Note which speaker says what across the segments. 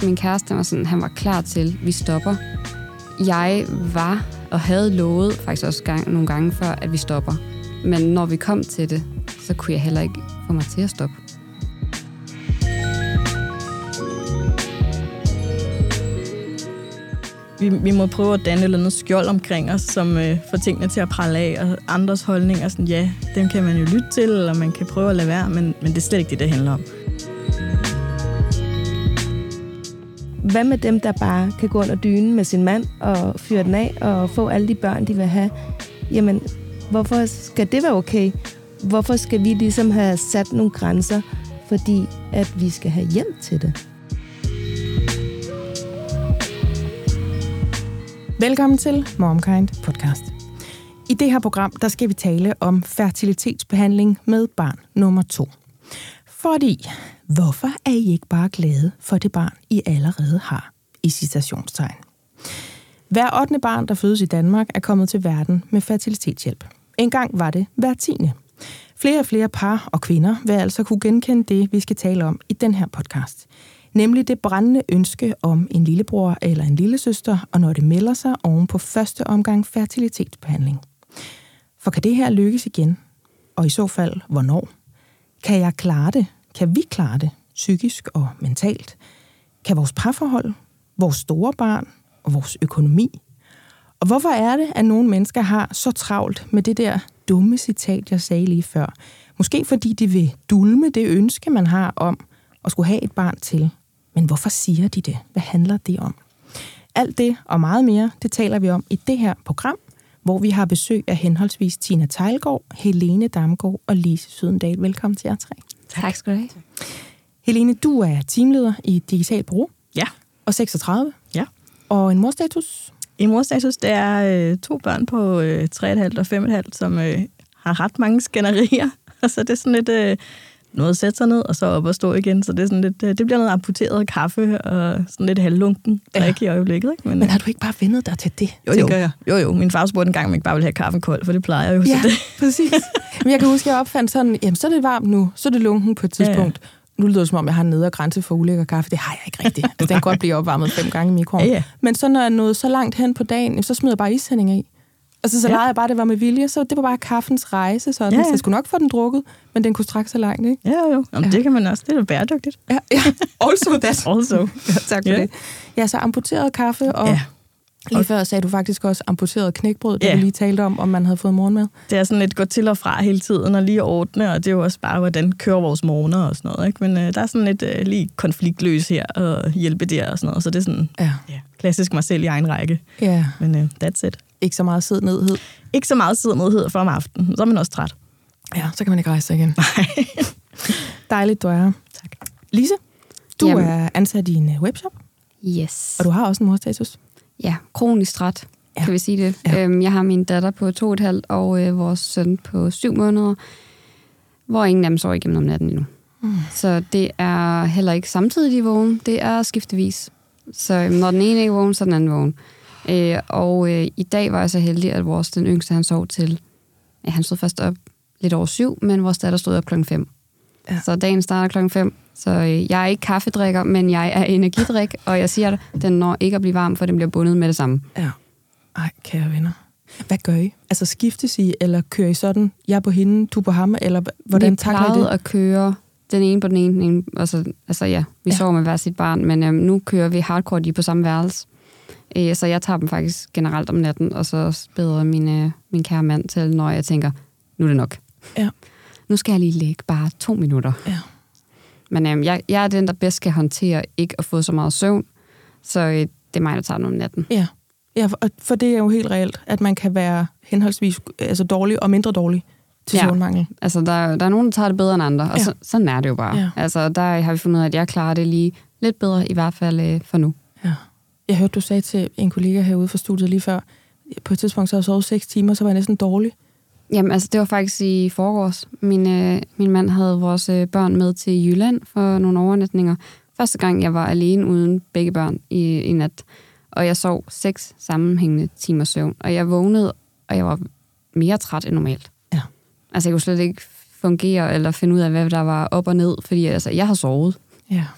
Speaker 1: min kæreste, han var klar til, vi stopper. Jeg var og havde lovet faktisk også nogle gange før, at vi stopper. Men når vi kom til det, så kunne jeg heller ikke få mig til at stoppe.
Speaker 2: Vi må prøve at danne et eller andet skjold omkring os, som får tingene til at prale af, og andres holdninger, sådan, ja, dem kan man jo lytte til, eller man kan prøve at lade være, men det er slet ikke det handler om.
Speaker 3: Hvad med dem, der bare kan gå under dynen med sin mand og fyre den af og få alle de børn, de vil have? Jamen, hvorfor skal det være okay? Hvorfor skal vi ligesom have sat nogle grænser, fordi at vi skal have hjælp til det?
Speaker 4: Velkommen til MomKind podcast. I det her program, der skal vi tale om fertilitetsbehandling med barn nummer 2. Fordi, hvorfor er I ikke bare glade for det barn, I allerede har? I citationstegn. Hver 8. barn, der fødes i Danmark, er kommet til verden med fertilitetshjælp. Engang var det hver 10. Flere og flere par og kvinder vil altså kunne genkende det, vi skal tale om i den her podcast. Nemlig det brændende ønske om en lillebror eller en lillesøster, og når det melder sig oven på første omgang fertilitetsbehandling. For kan det her lykkes igen? Og i så fald, hvornår? Kan jeg klare det? Kan vi klare det? Psykisk og mentalt? Kan vores parforhold, vores store barn og vores økonomi? Og hvorfor er det, at nogle mennesker har så travlt med det der dumme citat, jeg sagde lige før? Måske fordi de vil dulme det ønske, man har om at skulle have et barn til. Men hvorfor siger de det? Hvad handler det om? Alt det og meget mere, det taler vi om i det her program, hvor vi har besøg af henholdsvis Tina Teilgaard, Helene Damgaard og Lise Sydendal. Velkommen til jer tre.
Speaker 1: Tak skal du have.
Speaker 4: Helene, du er teamleder i Digital Bureau.
Speaker 2: Ja.
Speaker 4: Og 36.
Speaker 2: Ja.
Speaker 4: Og en morstatus?
Speaker 2: En morstatus, det er 2 børn på 3,5 og 5,5, som har ret mange skænderier. Og så det er sådan lidt noget at sætte sig ned, og så op og stå igen. Så det er sådan lidt, det bliver noget amputeret kaffe, og sådan lidt halvlunken drik i øjeblikket. Ikke?
Speaker 4: Men har du ikke bare vendet dig til det,
Speaker 2: tænker jeg? Jo. Min far spurgte en gang, om jeg ikke bare ville have kaffen kold, for det plejer jeg jo.
Speaker 4: Ja,
Speaker 2: så det.
Speaker 4: Præcis. Men jeg kan huske, at jeg opfandt sådan, jamen så er det varmt nu, så er det lunken på et tidspunkt. Ja. Nu lyder det som om, jeg har en nedre grænse for ulækker kaffe. Det har jeg ikke rigtigt. Altså, den kan godt blive opvarmet 5 gange i mikroen.
Speaker 2: Ja.
Speaker 4: Men så når jeg nåede så langt hen på dagen, så smider jeg bare ishænding i. Altså, så legede jeg bare, det var med vilje, så det var bare kaffens rejse, sådan. Ja. Så jeg skulle nok få den drukket, men den kunne strække så langt, ikke?
Speaker 2: Jo. Jamen, det kan man også. Det er jo bæredygtigt.
Speaker 4: Ja. Also that.
Speaker 2: Also.
Speaker 4: Ja, tak for det. Ja, så amputeret kaffe, og lige før sagde du faktisk også amputeret knækbrød, da vi lige talte om man havde fået morgenmad.
Speaker 2: Det er sådan lidt gå til og fra hele tiden, og lige ordne, og det er jo også bare, hvordan kører vores morgener og sådan noget, ikke? Men der er sådan lidt lige konfliktløs her, og hjælpe der og sådan noget, så det er sådan klassisk mig selv i egen række.
Speaker 4: Ja.
Speaker 2: Men that's it.
Speaker 4: Ikke så meget siddnedhed.
Speaker 2: Ikke så meget siddnedhed for om aftenen. Så er man også træt.
Speaker 4: Ja, så kan man ikke rejse sig igen.
Speaker 2: Nej.
Speaker 4: Dejligt, du er her.
Speaker 2: Tak.
Speaker 4: Lise, du er ansat i en webshop.
Speaker 1: Yes.
Speaker 4: Og du har også en morstatus.
Speaker 1: Ja, kronisk træt, kan vi sige det. Ja. Jeg har min datter på 2,5 og vores søn på 7 måneder, hvor ingen af dem sover igennem om natten endnu. Så det er heller ikke samtidig de vågen, det er skiftevis. Så når den ene ikke er vågen, så er den anden vågen. I dag var jeg så heldig, at den yngste, han sov til, han stod først op lidt over 7, men vores datter stod op 5:00. Ja. Så dagen starter 5:00. Så jeg er ikke kaffedrikker, men jeg er energidrik, og jeg siger, at den når ikke at blive varm, for den bliver bundet med det samme. Ja.
Speaker 4: Ej, kære venner. Hvad gør I? Altså skiftes I, eller kører I sådan, jeg på hende, du på ham, eller hvordan takler I det?
Speaker 1: Vi plejede at køre den ene på den ene, vi sover med hver sit barn, men nu kører vi hardcore de på samme værelse. Så jeg tager dem faktisk generelt om natten, og så beder min kære mand til, når jeg tænker, nu er det nok.
Speaker 4: Ja.
Speaker 1: Nu skal jeg lige ligge bare 2 minutter.
Speaker 4: Ja.
Speaker 1: Men jeg er den, der bedst kan håndtere ikke at få så meget søvn, så det er mig, der tager den om natten.
Speaker 4: Ja, for det er jo helt reelt, at man kan være henholdsvis dårlig og mindre dårlig til søvnmangel.
Speaker 1: Altså der er nogen, der tager det bedre end andre, og sådan er det jo bare. Ja. Altså der har vi fundet ud af, at jeg klarer det lige lidt bedre, i hvert fald for nu.
Speaker 4: Ja. Jeg hørte, du sagde til en kollega herude fra studiet lige før, på et tidspunkt så havde jeg sovet 6 timer, så var jeg næsten dårlig.
Speaker 1: Jamen, altså det var faktisk i forgårs. Min mand havde vores børn med til Jylland for nogle overnatninger. Første gang, jeg var alene uden begge børn i nat. Og jeg sov 6 sammenhængende timer søvn. Og jeg vågnede, og jeg var mere træt end normalt.
Speaker 4: Ja.
Speaker 1: Altså jeg kunne slet ikke fungere eller finde ud af, hvad der var op og ned, fordi jeg har sovet.
Speaker 4: Ja.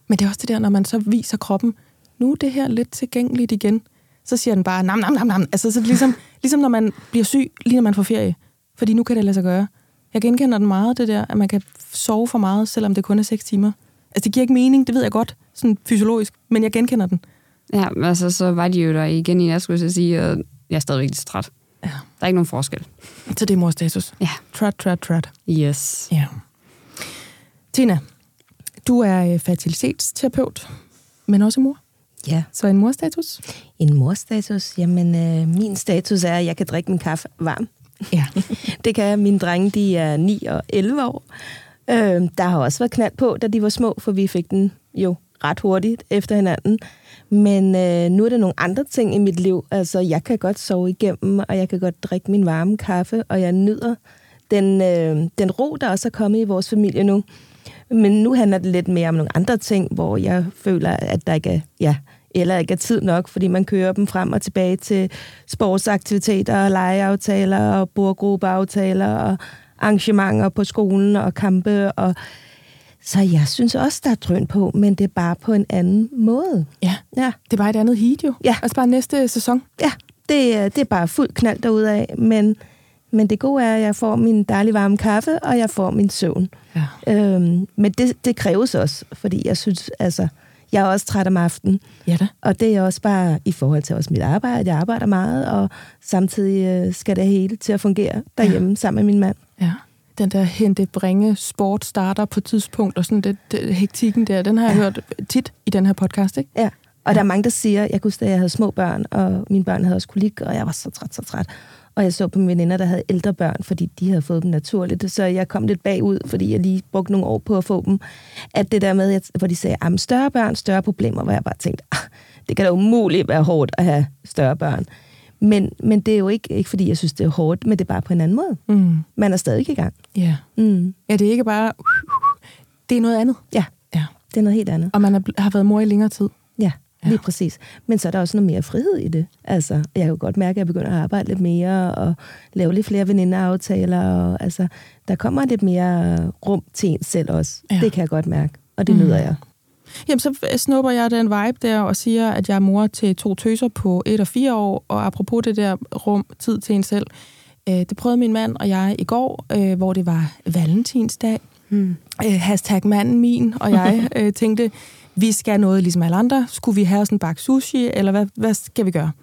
Speaker 4: Men det er også det der, når man så viser kroppen, nu er det her lidt tilgængeligt igen, så siger den bare, nam, nam, nam, nam. Altså, så det ligesom når man bliver syg, lige når man får ferie. Fordi nu kan det lade sig gøre. Jeg genkender den meget, det der, at man kan sove for meget, selvom det kun er 6 timer. Altså, det giver ikke mening, det ved jeg godt, sådan fysiologisk, men jeg genkender den.
Speaker 1: Ja, altså, så var de jo der igen i nat, skulle jeg sige, og jeg er stadigvæk lidt træt.
Speaker 4: Ja.
Speaker 1: Der er ikke nogen forskel.
Speaker 4: Så det er morstatus.
Speaker 1: Ja.
Speaker 4: Træt.
Speaker 1: Yes.
Speaker 4: Ja. Tina, du er fertilitetsterapeut, men også mor.
Speaker 2: Ja.
Speaker 4: Så en morstatus?
Speaker 2: En morstatus? Jamen, min status er, at jeg kan drikke min kaffe varm.
Speaker 4: Ja.
Speaker 2: Det kan jeg. Mine drenge, de er 9 og 11 år. Der har også været knald på, da de var små, for vi fik den jo ret hurtigt efter hinanden. Men nu er der nogle andre ting i mit liv. Altså, jeg kan godt sove igennem, og jeg kan godt drikke min varme kaffe, og jeg nyder den ro, der også er kommet i vores familie nu. Men nu handler det lidt mere om nogle andre ting, hvor jeg føler, at der ikke er tid nok, fordi man kører dem frem og tilbage til sportsaktiviteter og legeaftaler og bordgruppeaftaler og arrangementer på skolen og kampe. Og så jeg synes også, der er drøn på, men det er bare på en anden måde.
Speaker 4: Ja. Det er bare et andet heat jo.
Speaker 2: Ja.
Speaker 4: Altså bare næste sæson.
Speaker 2: Ja, det er bare fuld knald derudad, men det gode er, at jeg får min dejlige varme kaffe, og jeg får min søvn.
Speaker 4: Ja.
Speaker 2: Men det kræves også, fordi jeg synes, altså, jeg er også træt om aftenen.
Speaker 4: Ja da.
Speaker 2: Og det er også bare i forhold til også mit arbejde. Jeg arbejder meget, og samtidig skal det hele til at fungere derhjemme sammen med min mand.
Speaker 4: Ja. Den der hente-bringe sport starter på tidspunkt, og sådan det hektikken der, den har jeg hørt tit i den her podcast, ikke?
Speaker 2: Ja, og der er mange, der siger, jeg kunne huske, at jeg havde små børn, og mine børn havde også kolik, og jeg var så træt. Og jeg så på mine veninder, der havde ældre børn, fordi de havde fået dem naturligt. Så jeg kom lidt bagud, fordi jeg lige brugte nogle år på at få dem. At det der med, hvor de sagde, at større børn, større problemer, hvor jeg bare tænkte, det kan da umuligt være hårdt at have større børn. Men det er jo ikke fordi, jeg synes, det er hårdt, men det er bare på en anden måde.
Speaker 4: Mm.
Speaker 2: Man er stadig i gang.
Speaker 4: Ja.
Speaker 2: Mm.
Speaker 4: Ja, det er ikke bare... Det er noget andet.
Speaker 2: Ja, det er noget helt andet.
Speaker 4: Og man har været mor i længere tid.
Speaker 2: Ja, lige præcis. Men så er der også noget mere frihed i det. Altså, jeg kan jo godt mærke, at jeg begynder at arbejde lidt mere, og lave lidt flere venindeaftaler, og altså, der kommer lidt mere rum til en selv også. Ja. Det kan jeg godt mærke, og det nyder jeg.
Speaker 4: Jamen, så snupper jeg den vibe der og siger, at jeg er mor til 2 tøser på 1 og 4 år, og apropos det der rum, tid til en selv, det prøvede min mand og jeg i går, hvor det var valentinsdag. Hashtag manden min, og jeg tænkte, vi skal noget ligesom alle andre. Skulle vi have sådan en bakke sushi, eller hvad skal vi gøre?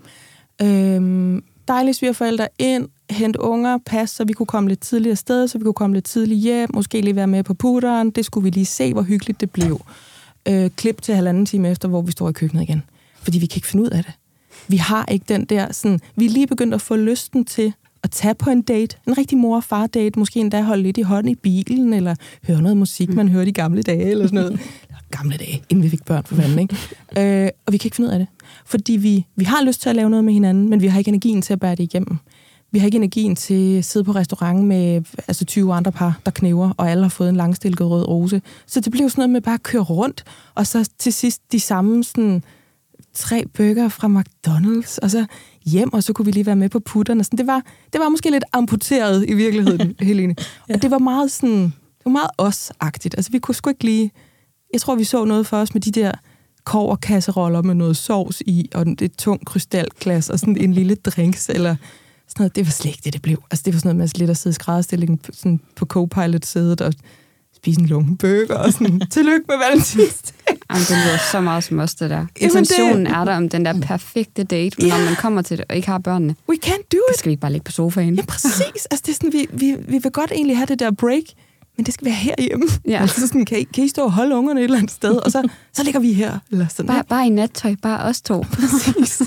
Speaker 4: Dejlige svigerforældre ind, hente unger, pas, så vi kunne komme lidt tidligere afsted, så vi kunne komme lidt tidligt hjem, måske lige være med på putteren. Det skulle vi lige se, hvor hyggeligt det blev. Klip til 1,5 time efter, hvor vi står i køkkenet igen. Fordi vi kan ikke finde ud af det. Vi har ikke den der sådan... Vi er lige begyndt at få lysten til at tage på en date. En rigtig mor- og far-date. Måske endda holde lidt i hånden i bilen, eller høre noget musik, man hørte i gamle dage, eller sådan noget. Gamle dage, inden vi fik børn for fanden, ikke? Og vi kan ikke finde ud af det. Fordi vi har lyst til at lave noget med hinanden, men vi har ikke energien til at bære det igennem. Vi har ikke energien til at sidde på restaurant med 20 andre par, der knæver, og alle har fået en langstilket rød rose. Så det blev sådan noget med bare at køre rundt, og så til sidst de samme sådan 3 burger fra McDonald's, og så hjem, og så kunne vi lige være med på putterne. Det var måske lidt amputeret i virkeligheden, Helene. Ja. Og det var meget sådan, det var meget os-agtigt. Altså vi kunne sgu ikke lige... Jeg tror, vi så noget for os med de der kobberkasseroller med noget sovs i, og et tungt krystalglas, og sådan en lille drinks, eller sådan noget. Det var slet ikke det blev. Altså, det var sådan noget med lidt at sidde i skrædderstillingen sådan på co-pilot-sædet og spise en lunken burger og sådan, tillykke med valentinsdag.
Speaker 1: Jamen, det lyder så meget som os, det der. Intentionen er der om den der perfekte date, men når man kommer til det og ikke har børnene,
Speaker 4: we can't do it.
Speaker 1: Det skal vi ikke bare ligge på sofaen.
Speaker 4: Ja, præcis. Altså, det er sådan, vi vil godt egentlig have det der break, men det skal være herhjemme. Ja. Altså sådan, kan I stå og holde ungerne et eller andet sted, og så ligger vi her. Eller sådan.
Speaker 1: Bare i nattøj, bare os 2.
Speaker 4: Præcis.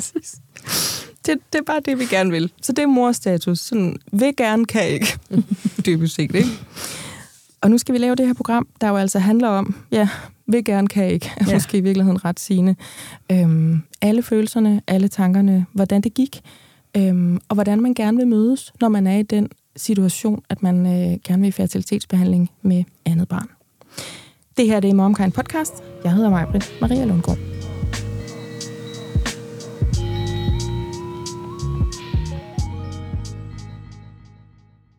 Speaker 4: Det er bare det, vi gerne vil. Så det er morstatus. Sådan, vil gerne, kan ikke. Dybest set, ikke? Og nu skal vi lave det her program, der jo altså handler om, vil gerne, kan ikke. Ja. Måske i virkeligheden ret sigende. Alle følelserne, alle tankerne, hvordan det gik, og hvordan man gerne vil mødes, når man er i den situation, at man gerne vil i fertilitetsbehandling med andet barn. Det her det er MomKind Podcast. Jeg hedder Maj-Britt Maria Lundgaard.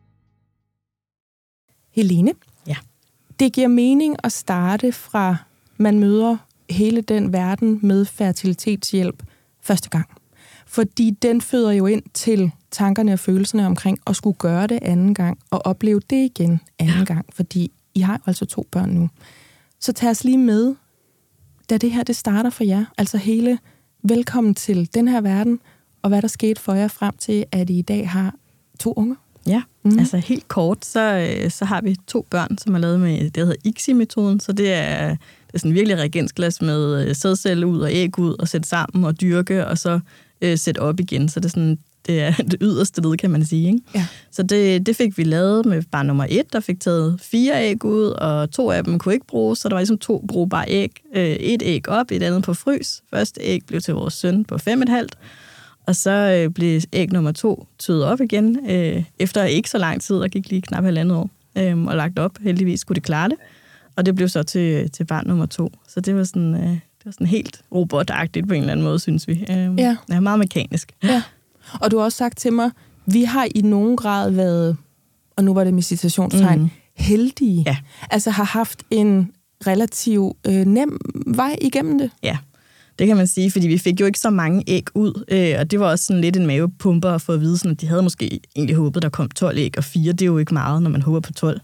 Speaker 4: Helene,
Speaker 2: ja.
Speaker 4: Det giver mening at starte fra man møder hele den verden med fertilitetshjælp første gang. Fordi den føder jo ind til tankerne og følelserne omkring at skulle gøre det anden gang, og opleve det igen anden gang, fordi I har altså 2 børn nu. Så tag os lige med, da det her det starter for jer, altså hele velkommen til den her verden, og hvad der skete for jer frem til, at I i dag har 2 unger.
Speaker 2: Ja, altså helt kort, så har vi 2 børn, som er lavet med det, der hedder ICSI-metoden, så det er sådan virkelig reagensglas med sædcelle ud og æg ud, og sætte sammen og dyrke, og så sætte op igen. Så det er sådan, det er det yderste led, kan man sige. Ikke?
Speaker 4: Ja.
Speaker 2: Så det fik vi lavet med barn nummer 1, der fik taget 4 æg ud, og 2 af dem kunne ikke bruges, så der var ligesom 2 brugbare æg. Et æg op, et andet på frys. Første æg blev til vores søn på 5,5, og så blev æg nummer 2 tøet op igen, efter ikke så lang tid, der gik lige knap 1,5 år, og lagt op. Heldigvis skulle det klare det, og det blev så til barn nummer 2. Så det var sådan helt robotagtigt på en eller anden måde, synes vi. Ja, meget mekanisk.
Speaker 4: Ja. Og du har også sagt til mig, vi har i nogen grad været, og nu var det med citationstegn, heldige.
Speaker 2: Ja.
Speaker 4: Altså har haft en relativt nem vej igennem det.
Speaker 2: Ja, det kan man sige, fordi vi fik jo ikke så mange æg ud, og det var også sådan lidt en mavepumper at få at vide, sådan, at de havde måske egentlig håbet, der kom 12 æg, og 4, det er jo ikke meget, når man håber på 12.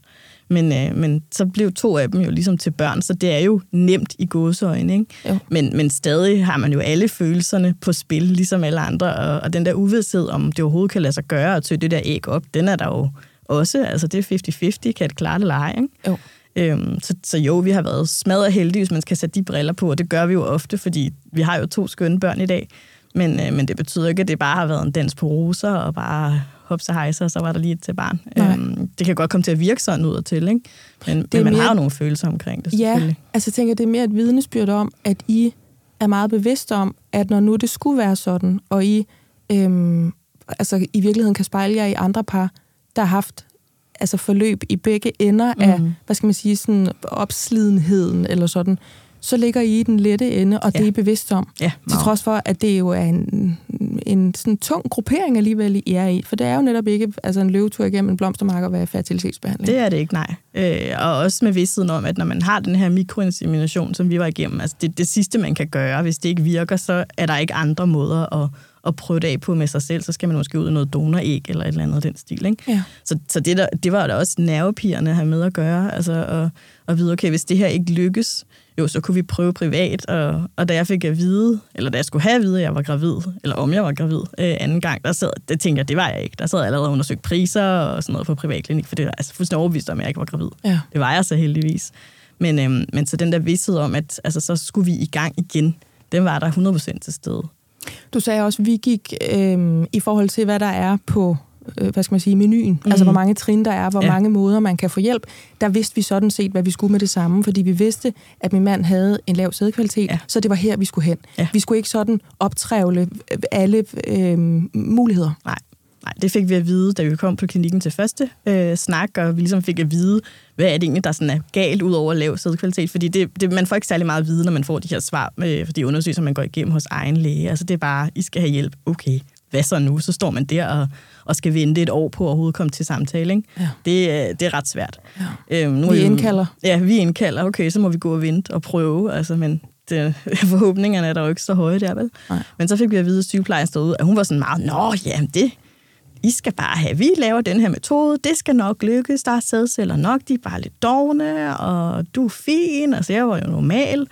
Speaker 2: Men så blev 2 af dem jo ligesom til børn, så det er jo nemt i gåseøjne, ikke? Men stadig har man jo alle følelserne på spil, ligesom alle andre, og den der uvidsthed, om det overhovedet kan lade sig gøre at tøge det der æg op, den er der jo også, altså det er 50-50, kan det klare det lege, ikke?
Speaker 4: Jo.
Speaker 2: Så jo, vi har været smadret heldige, hvis man skal sætte de briller på, og det gør vi jo ofte, fordi vi har jo 2 skønne børn i dag, men det betyder ikke, at det bare har været en dans på roser, og bare hopse hejser, og så var der lige et til barn. Det kan godt komme til at virke sådan ud og til, ikke? Men man har jo nogle følelser omkring det, selvfølgelig.
Speaker 4: Ja, altså jeg tænker, det er mere et vidnesbyrd om, at I er meget bevidste om, at når nu det skulle være sådan, og I altså i virkeligheden kan spejle jer i andre par, der har haft altså forløb i begge ender af, hvad skal man sige, sådan opslidenheden eller sådan, så ligger I den lette ende, og det er I bevidst om. Ja, til trods for, at det jo er en sådan tung gruppering alligevel, I er i. For det er jo netop ikke altså en løvetur igennem en blomstermark og være fertilitetsbehandling.
Speaker 2: Det er det ikke, nej. Og også med vidstheden om, at når man har den her mikroinsemination, som vi var igennem, altså det sidste, man kan gøre, hvis det ikke virker, så er der ikke andre måder at prøve det af på med sig selv, så skal man måske ud i noget donoræg eller et eller andet den stil, ikke? Ja. Så det var da også nervepirrende at have med at gøre, altså at vide, okay, hvis det her ikke lykkes, jo, så kunne vi prøve privat, og da jeg fik at vide, eller da jeg skulle have at vide, at jeg var gravid, eller om jeg var gravid anden gang, der tænkte jeg, det var jeg ikke. Der sad jeg allerede undersøgt priser og sådan noget på privatklinik, for det var altså fuldstændig overbevist om, at jeg ikke var gravid. Ja. Det var jeg så heldigvis. Men så den der vidsthed om, at altså, så skulle vi i gang igen, den var der 100% til stede.
Speaker 4: Du sagde også, at vi gik i forhold til, hvad der er på hvad skal man sige, menuen. Altså, hvor mange trin der er, hvor mange måder man kan få hjælp. Der vidste vi sådan set, hvad vi skulle med det samme, fordi vi vidste, at min mand havde en lav sædkvalitet, så det var her, vi skulle hen. Ja. Vi skulle ikke sådan optrævle alle muligheder. Nej,
Speaker 2: det fik vi at vide, da vi kom på klinikken til første snak, og vi ligesom fik at vide, hvad er det egentlig, der sådan er galt ud over lav sædkvalitet, fordi man får ikke særlig meget at vide, når man får de her svar, for de undersøgelser, man går igennem hos egen læge. Altså, det er bare, I skal have hjælp. Okay, hvad så nu? Så står man der og skal vente et år på at overhovedet komme til samtale, ikke? Ja. Det er ret svært.
Speaker 4: Ja. Vi indkalder.
Speaker 2: Ja, vi indkalder. Okay, så må vi gå og vente og prøve, altså, men forhåbningerne er der jo ikke så høje der, vel? Nej. Men så fik vi at vide, at sygeplejen stod ud, at hun var sådan meget, I skal bare have, vi laver den her metode, det skal nok lykkes, der er sædceller nok, de er bare lidt dovne, og du er fin, altså jeg var jo normal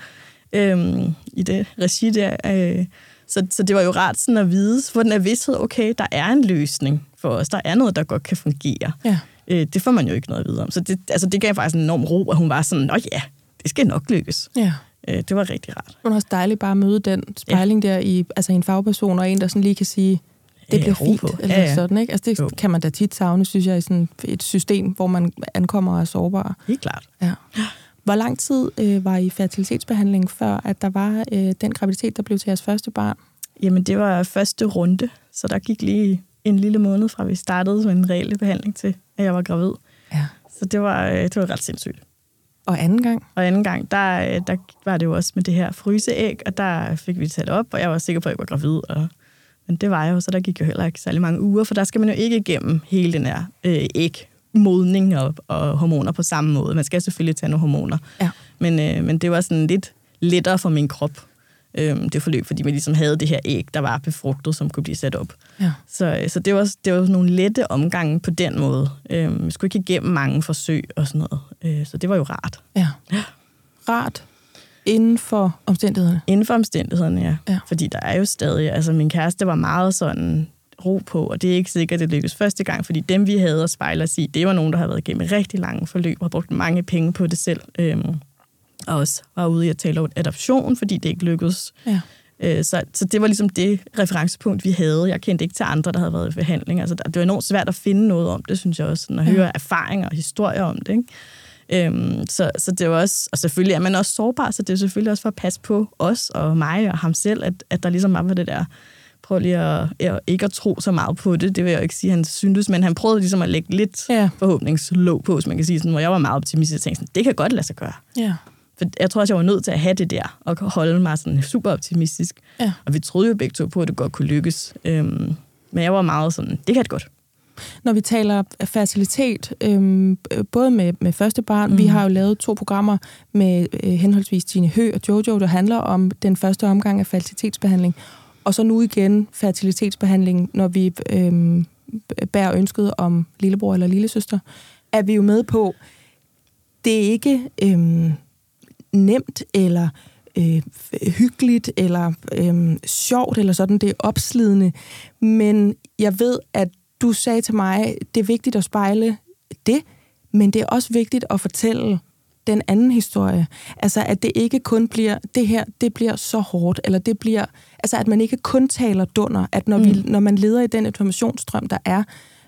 Speaker 2: i det regi der. Så det var jo rart sådan at vide, for den er vidsthed, okay, der er en løsning for os, der er noget, der godt kan fungere. Ja. Det får man jo ikke noget at vide om. Så det gav faktisk en enorm ro, at hun var sådan, det skal nok lykkes. Ja. Det var rigtig rart.
Speaker 4: Det var også dejligt bare at møde den spejling der i en fagperson, og en, der sådan lige kan sige, det bliver fint, eller sådan, ikke? Altså det kan man da tit savne, synes jeg, i sådan et system, hvor man ankommer og er sårbar.
Speaker 2: Helt klart.
Speaker 4: Ja. Hvor lang tid var I fertilitetsbehandling, før at der var den graviditet, der blev til jeres første barn?
Speaker 2: Jamen, det var første runde, så der gik lige en lille måned fra, vi startede med en reel behandling til, at jeg var gravid. Ja. Så det var ret sindssygt.
Speaker 4: Og anden gang?
Speaker 2: Og anden gang, der var det jo også med det her fryseæg, og der fik vi det sat op, og jeg var sikker på, at jeg var gravid, men det var jeg jo, så der gik jo heller ikke særlig mange uger, for der skal man jo ikke igennem hele den her ægmodning og hormoner på samme måde. Man skal selvfølgelig tage nogle hormoner. Ja. Men det var sådan lidt lettere for min krop, det forløb, fordi man ligesom havde det her æg, der var befrugtet, som kunne blive sat op.
Speaker 4: Ja.
Speaker 2: Så det var nogle lette omgange på den måde. Vi skulle ikke igennem mange forsøg og sådan noget. Så det var jo rart.
Speaker 4: Ja. Rart inden for omstændighederne?
Speaker 2: Inden for omstændighederne,
Speaker 4: ja.
Speaker 2: Fordi der er jo stadig... Altså, min kæreste var meget sådan ro på, og det er ikke sikkert, det lykkedes første gang, fordi dem, vi havde at spejle os i, det var nogen, der havde været igennem rigtig lange forløb og har brugt mange penge på det selv. Og også var ude i at tale om adoption, fordi det ikke lykkedes.
Speaker 4: Ja.
Speaker 2: Så det var ligesom det referencepunkt, vi havde. Jeg kendte ikke til andre, der havde været i forhandling. Altså, det var enormt svært at finde noget om det, synes jeg også, at høre erfaringer og historier om det. Ikke? Så det var også, og selvfølgelig er man også sårbar, så det er selvfølgelig også for at passe på os og mig og ham selv, at der ligesom var på det der, prøv lige at ikke at tro så meget på det, det vil jeg jo ikke sige, han syntes, men han prøvede ligesom at lægge lidt forhåbningslåg på, som man kan sige, sådan, hvor jeg var meget optimistisk og tænkte sådan, det kan godt lade sig gøre.
Speaker 4: Ja.
Speaker 2: For jeg tror også, jeg var nødt til at have det der, og holde mig sådan super optimistisk. Ja. Og vi troede jo begge to på, at det godt kunne lykkes. Men jeg var meget sådan, det kan det godt.
Speaker 4: Når vi taler fertilitet, både med første barn, vi har jo lavet 2 programmer med henholdsvis Tine Høgh og Jojo, der handler om den første omgang af fertilitetsbehandling, og så nu igen fertilitetsbehandling, når vi bærer ønsket om lillebror eller lillesøster, er vi jo med på, det er ikke nemt eller hyggeligt eller sjovt eller sådan, det er opslidende, men jeg ved, at du sagde til mig, det er vigtigt at spejle det, men det er også vigtigt at fortælle den anden historie. Altså, at det ikke kun bliver, det her, det bliver så hårdt, eller det bliver, altså, at man ikke kun taler dunder, at når man leder i den informationsstrøm, der er,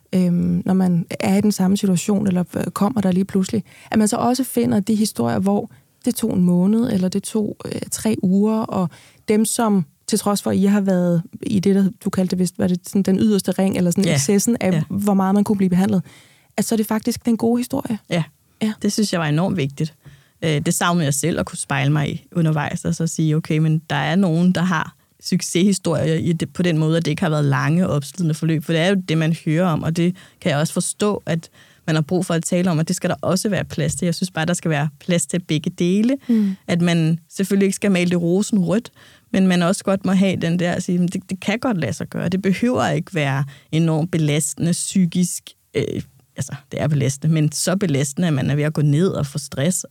Speaker 4: når man er i den samme situation, eller kommer der lige pludselig, at man så også finder de historier, hvor det tog en måned, eller det tog 3 uger, og dem, som til trods for, at I har været i det, der du kaldte vist, var det sådan den yderste ring, eller sådan excessen af, hvor meget man kunne blive behandlet, at så er det faktisk den gode historie. Ja,
Speaker 2: det synes jeg var enormt vigtigt. Det savnede jeg selv at kunne spejle mig i undervejs, og så sige, okay, men der er nogen, der har succeshistorier på den måde, at det ikke har været lange opslidende forløb, for det er jo det, man hører om, og det kan jeg også forstå, at man har brug for at tale om, og det skal der også være plads til. Jeg synes bare, der skal være plads til begge dele. At man selvfølgelig ikke skal male det rosen rødt, men man også godt må have den der at sige, det kan godt lade sig gøre. Det behøver ikke være enormt belastende psykisk. Altså, det er belastende, men så belastende, at man er ved at gå ned og få stress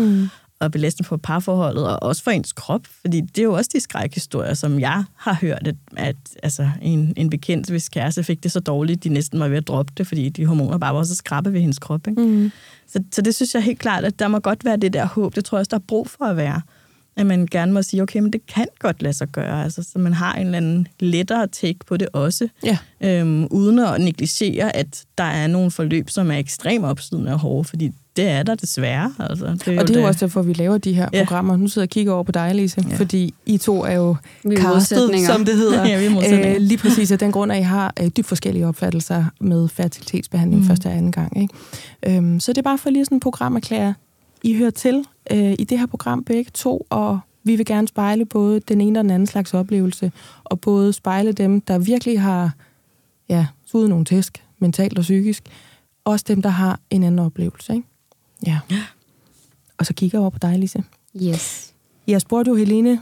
Speaker 2: og belastende for parforholdet, og også for ens krop. Fordi det er jo også de skrækhistorier, som jeg har hørt, at altså, en bekendt, hvis kæreste fik det så dårligt, de næsten var ved at droppe det, fordi de hormoner bare var så skrappe ved hendes krop. Ikke? Så det synes jeg helt klart, at der må godt være det der håb. Det tror jeg også, der er brug for at være. At man gerne må sige, okay, men det kan godt lade sig gøre. Altså, så man har en eller anden lettere take på det også. Ja. Uden at negligere, at der er nogle forløb, som er ekstremt opslidende og hårde, fordi det er der desværre. Altså, det
Speaker 4: og det er jo også derfor, vi laver de her programmer. Nu sidder jeg og kigger over på dig, Lise, fordi I 2 er jo castet, som det hedder.
Speaker 2: Ja,
Speaker 4: lige præcis af den grund, at I har dybt forskellige opfattelser med fertilitetsbehandling første og anden gang. Ikke? Så det er bare for lige sådan et program at erklære, I hører til i det her program begge 2, og vi vil gerne spejle både den ene og den anden slags oplevelse, og både spejle dem, der virkelig har suget nogle tæsk, mentalt og psykisk, også dem, der har en anden oplevelse. Ikke? Ja. Og så kigger jeg over på dig, Lise.
Speaker 1: Yes.
Speaker 4: Jeg spurgte jo Helene,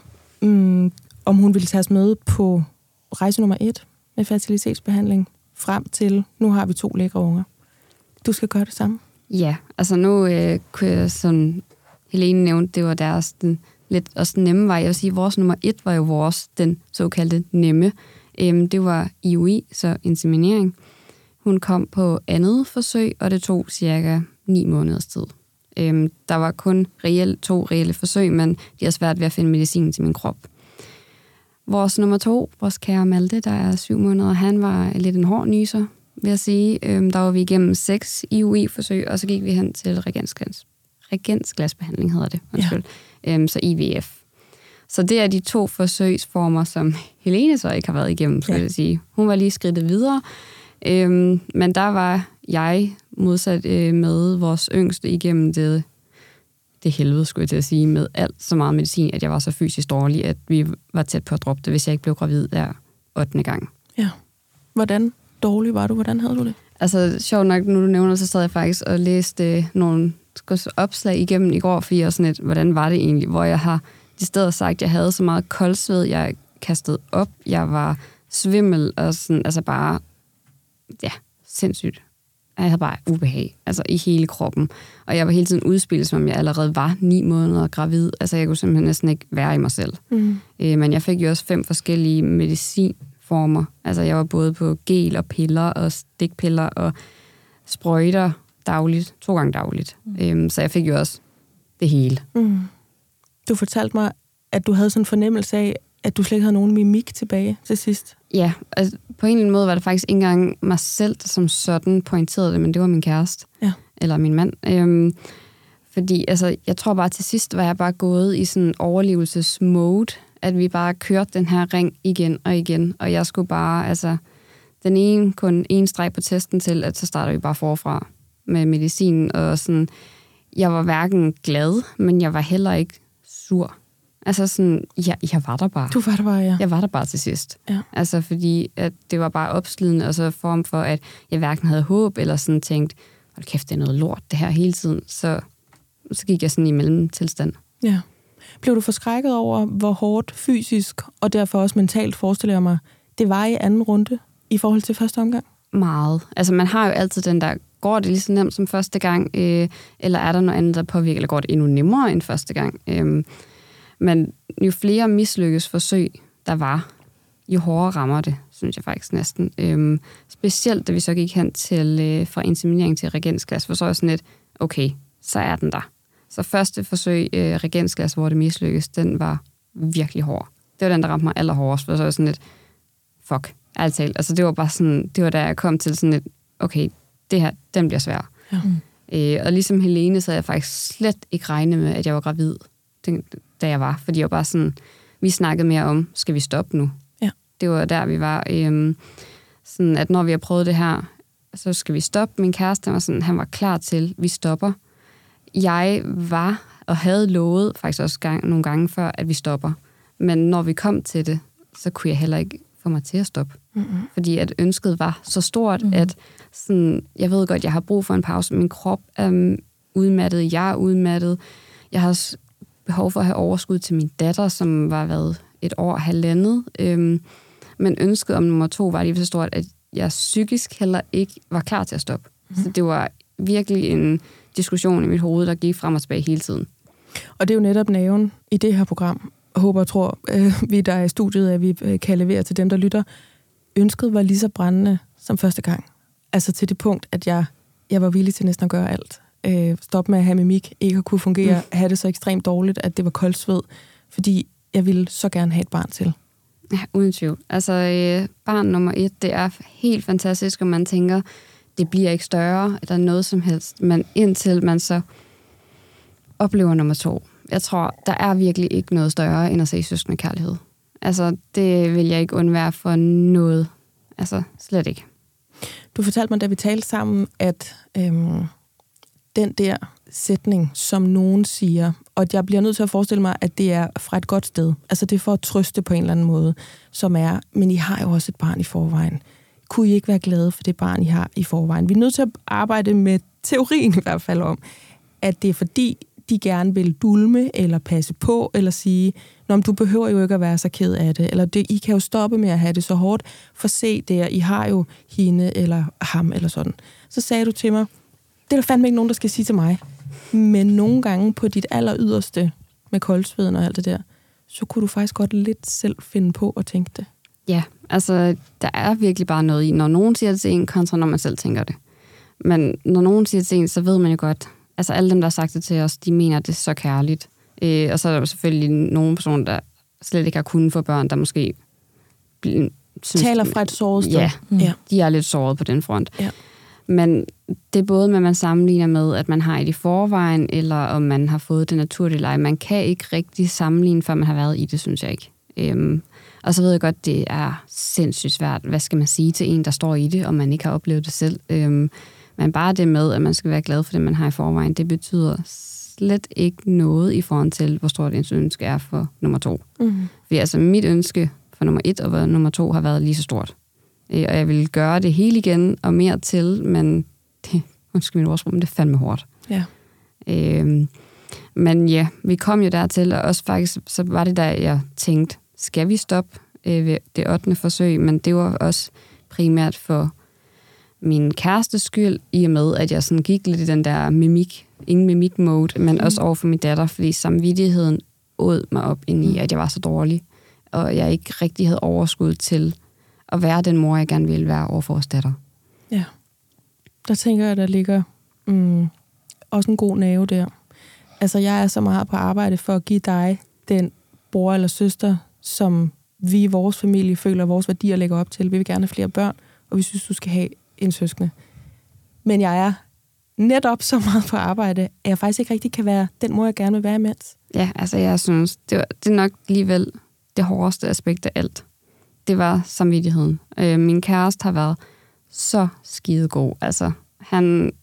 Speaker 4: om hun ville tage os med på rejse nummer 1 med fertilitetsbehandling, frem til, nu har vi 2 lækre unger. Du skal gøre det samme.
Speaker 1: Ja, altså nu kunne jeg, som Helene nævnte, det var deres den lidt også den nemme vej. Jeg vil sige, vores nummer 1 var jo den såkaldte nemme. Det var IUI, så inseminering. Hun kom på andet forsøg, og det tog cirka 9 måneders tid. Der var kun 2 reelle forsøg, men de har svært ved at finde medicin til min krop. Vores nummer 2, vores kære Malte, der er 7 måneder, han var lidt en hård nyser, vil jeg sige. Der var vi igennem 6 IUI-forsøg, og så gik vi hen til reagensglasbehandling, hedder det. Så IVF. Så det er de 2 forsøgsformer, som Helene så ikke har været igennem, skal jeg sige. Hun var lige skridtet videre, men der var jeg modsat med vores yngste igennem det helvede, skulle jeg til at sige, med alt så meget medicin, at jeg var så fysisk dårlig, at vi var tæt på at droppe det, hvis jeg ikke blev gravid der 8. gang.
Speaker 4: Ja. Hvordan dårlig var du? Hvordan havde du det?
Speaker 1: Altså, sjovt nok, nu du nævner, så sad jeg faktisk og læste nogle opslag igennem i går, fordi jeg sådan et, hvordan var det egentlig, hvor jeg har i stedet sagt, at jeg havde så meget koldsved, jeg kastede op, jeg var svimmel, og sådan, altså bare, ja, sindssygt. Jeg havde bare ubehag, altså i hele kroppen. Og jeg var hele tiden udspillet, som om jeg allerede var 9 måneder gravid. Altså jeg kunne simpelthen næsten ikke være i mig selv. Men jeg fik jo også 5 forskellige medicinformer. Altså jeg var både på gel og piller og stikpiller og sprøjter dagligt, 2 gange dagligt. Så jeg fik jo også det hele.
Speaker 4: Du fortalte mig, at du havde sådan en fornemmelse af, at du slet ikke havde nogen mimik tilbage til sidst.
Speaker 1: Ja, altså på en eller anden måde var det faktisk ikke engang mig selv, som sådan pointerede det, men det var min kæreste.
Speaker 4: Ja.
Speaker 1: Eller min mand. Fordi altså, jeg tror bare til sidst var jeg bare gået i sådan en overlevelsesmode, at vi bare kørte den her ring igen og igen, og jeg skulle bare, altså, kun en streg på testen til, at så starter vi bare forfra med medicinen, og sådan, jeg var hverken glad, men jeg var heller ikke sur. Altså sådan, jeg var der bare.
Speaker 4: Du var der bare, ja.
Speaker 1: Jeg var der bare til sidst.
Speaker 4: Ja.
Speaker 1: Altså fordi, at det var bare opslidende, og så form for, at jeg hverken havde håb, eller sådan tænkt, hold kæft, det er noget lort, det her hele tiden. Så gik jeg sådan i mellemtilstand.
Speaker 4: Ja. Blev du forskrækket over, hvor hårdt fysisk, og derfor også mentalt, forestiller jeg mig, det var i anden runde, i forhold til første omgang?
Speaker 1: Meget. Altså man har jo altid den der, går det lige så nemt som første gang, eller er der noget andet, der påvirker, eller går det endnu nemmere end første gang? Men jo flere mislykkes forsøg, der var, jo hårdere rammer det, synes jeg faktisk næsten. Specielt, da vi så gik hen til fra inseminering til regensglas, for så er sådan et, okay, så er den der. Så første forsøg, regensglas, hvor det mislykkes, den var virkelig hård. Det var den, der ramte mig allerhårdest, for så var sådan et, fuck, ærligt talt. Altså det var bare sådan, det var da jeg kom til sådan et, okay, det her, den bliver svær. Ja. Og ligesom Helene, så havde jeg faktisk slet ikke regnet med, at jeg var gravid, da jeg var. Fordi jeg var bare sådan, vi snakkede mere om, skal vi stoppe nu?
Speaker 4: Ja.
Speaker 1: Det var der, vi var. Sådan, at når vi har prøvet det her, så skal vi stoppe. Min kæreste var sådan, han var klar til, vi stopper. Jeg var og havde lovet faktisk også nogle gange før, at vi stopper. Men når vi kom til det, så kunne jeg heller ikke få mig til at stoppe. Fordi at ønsket var så stort, at sådan, jeg ved godt, jeg har brug for en pause. Min krop er udmattet, jeg er udmattet. Jeg har behov for at have overskud til min datter, som var været 1 år, 1,5. Men ønsket om nummer 2 var lige så stort, at jeg psykisk heller ikke var klar til at stoppe. Så det var virkelig en diskussion i mit hoved, der gik frem og tilbage hele tiden.
Speaker 4: Og det er jo netop nerven i det her program. Jeg håber og tror, vi der er i studiet, at vi kan levere til dem, der lytter. Ønsket var lige så brændende som første gang. Altså til det punkt, at jeg var villig til næsten at gøre alt. Stoppe med at have mimik, ikke at kunne fungere, have det så ekstremt dårligt, at det var koldsved, fordi jeg ville så gerne have et barn til.
Speaker 1: Ja, uden tvivl. Altså, barn nummer 1, det er helt fantastisk, og man tænker, det bliver ikke større, eller noget som helst, men indtil man så oplever nummer 2. Jeg tror, der er virkelig ikke noget større, end at se søskende kærlighed. Altså, det vil jeg ikke undvære for noget. Altså, slet ikke.
Speaker 4: Du fortalte mig, da vi talte sammen, at den der sætning, som nogen siger, og jeg bliver nødt til at forestille mig, at det er fra et godt sted. Altså det er for at trøste på en eller anden måde, som er, men I har jo også et barn i forvejen. Kunne I ikke være glade for det barn, I har i forvejen? Vi er nødt til at arbejde med teorien i hvert fald om, at det er fordi, de gerne vil dulme, eller passe på, eller sige, nå, men du behøver jo ikke at være så ked af det, eller I kan jo stoppe med at have det så hårdt, for se der, I har jo hende, eller ham, eller sådan. Så sagde du til mig, det er der fandme ikke nogen, der skal sige til mig, men nogle gange på dit aller yderste, med koldsveden og alt det der, så kunne du faktisk godt lidt selv finde på at tænke det.
Speaker 1: Ja, altså, der er virkelig bare noget i, når nogen siger det til en, kontra når man selv tænker det. Men når nogen siger det til en, så ved man jo godt, altså alle dem, der har sagt det til os, de mener det så kærligt. Og så er der selvfølgelig nogle personer, der slet ikke har kunnet få børn, der måske
Speaker 4: taler fra et såret sted.
Speaker 1: Ja, de er lidt såret på den front.
Speaker 4: Ja.
Speaker 1: Men det er både med, at man sammenligner med, at man har det i forvejen, eller om man har fået det naturlige leje. Man kan ikke rigtig sammenligne, før man har været i det, synes jeg ikke. Og så ved jeg godt, det er sindssygt svært. Hvad skal man sige til en, der står i det, og man ikke har oplevet det selv? Men bare det med, at man skal være glad for det, man har i forvejen, det betyder slet ikke noget i forhold til, hvor stort ens ønske er for nummer 2. Fordi altså mit ønske for nummer 1 og nummer 2 har været lige så stort. Og jeg vil gøre det hele igen og mere til, men det, undskyld mit ordsprog, men det er fandme hårdt.
Speaker 4: Ja.
Speaker 1: Men ja, vi kom jo dertil, og også faktisk, så var det der, jeg tænkte, skal vi stoppe ved det 8. forsøg? Men det var også primært for min kærestes skyld, i og med, at jeg sådan gik lidt i den der ingen mimik-mode, men også over for min datter, fordi samvittigheden åd mig op ind i, at jeg var så dårlig, og jeg ikke rigtig havde overskud til at være den mor, jeg gerne ville være over for vores datter.
Speaker 4: Ja, der tænker jeg, der ligger også en god nerve der. Altså, jeg er så meget på arbejde for at give dig den bror eller søster, som vi i vores familie føler, vores værdier lægger op til. Vi vil gerne have flere børn, og vi synes, du skal have en søskende. Men jeg er netop så meget på arbejde, at jeg faktisk ikke rigtig kan være den mor, jeg gerne vil være imens.
Speaker 1: Ja, altså jeg synes, det er nok alligevel det hårdeste aspekt af alt. Det var samvittigheden. Min kæreste har været så skidegod. Altså, han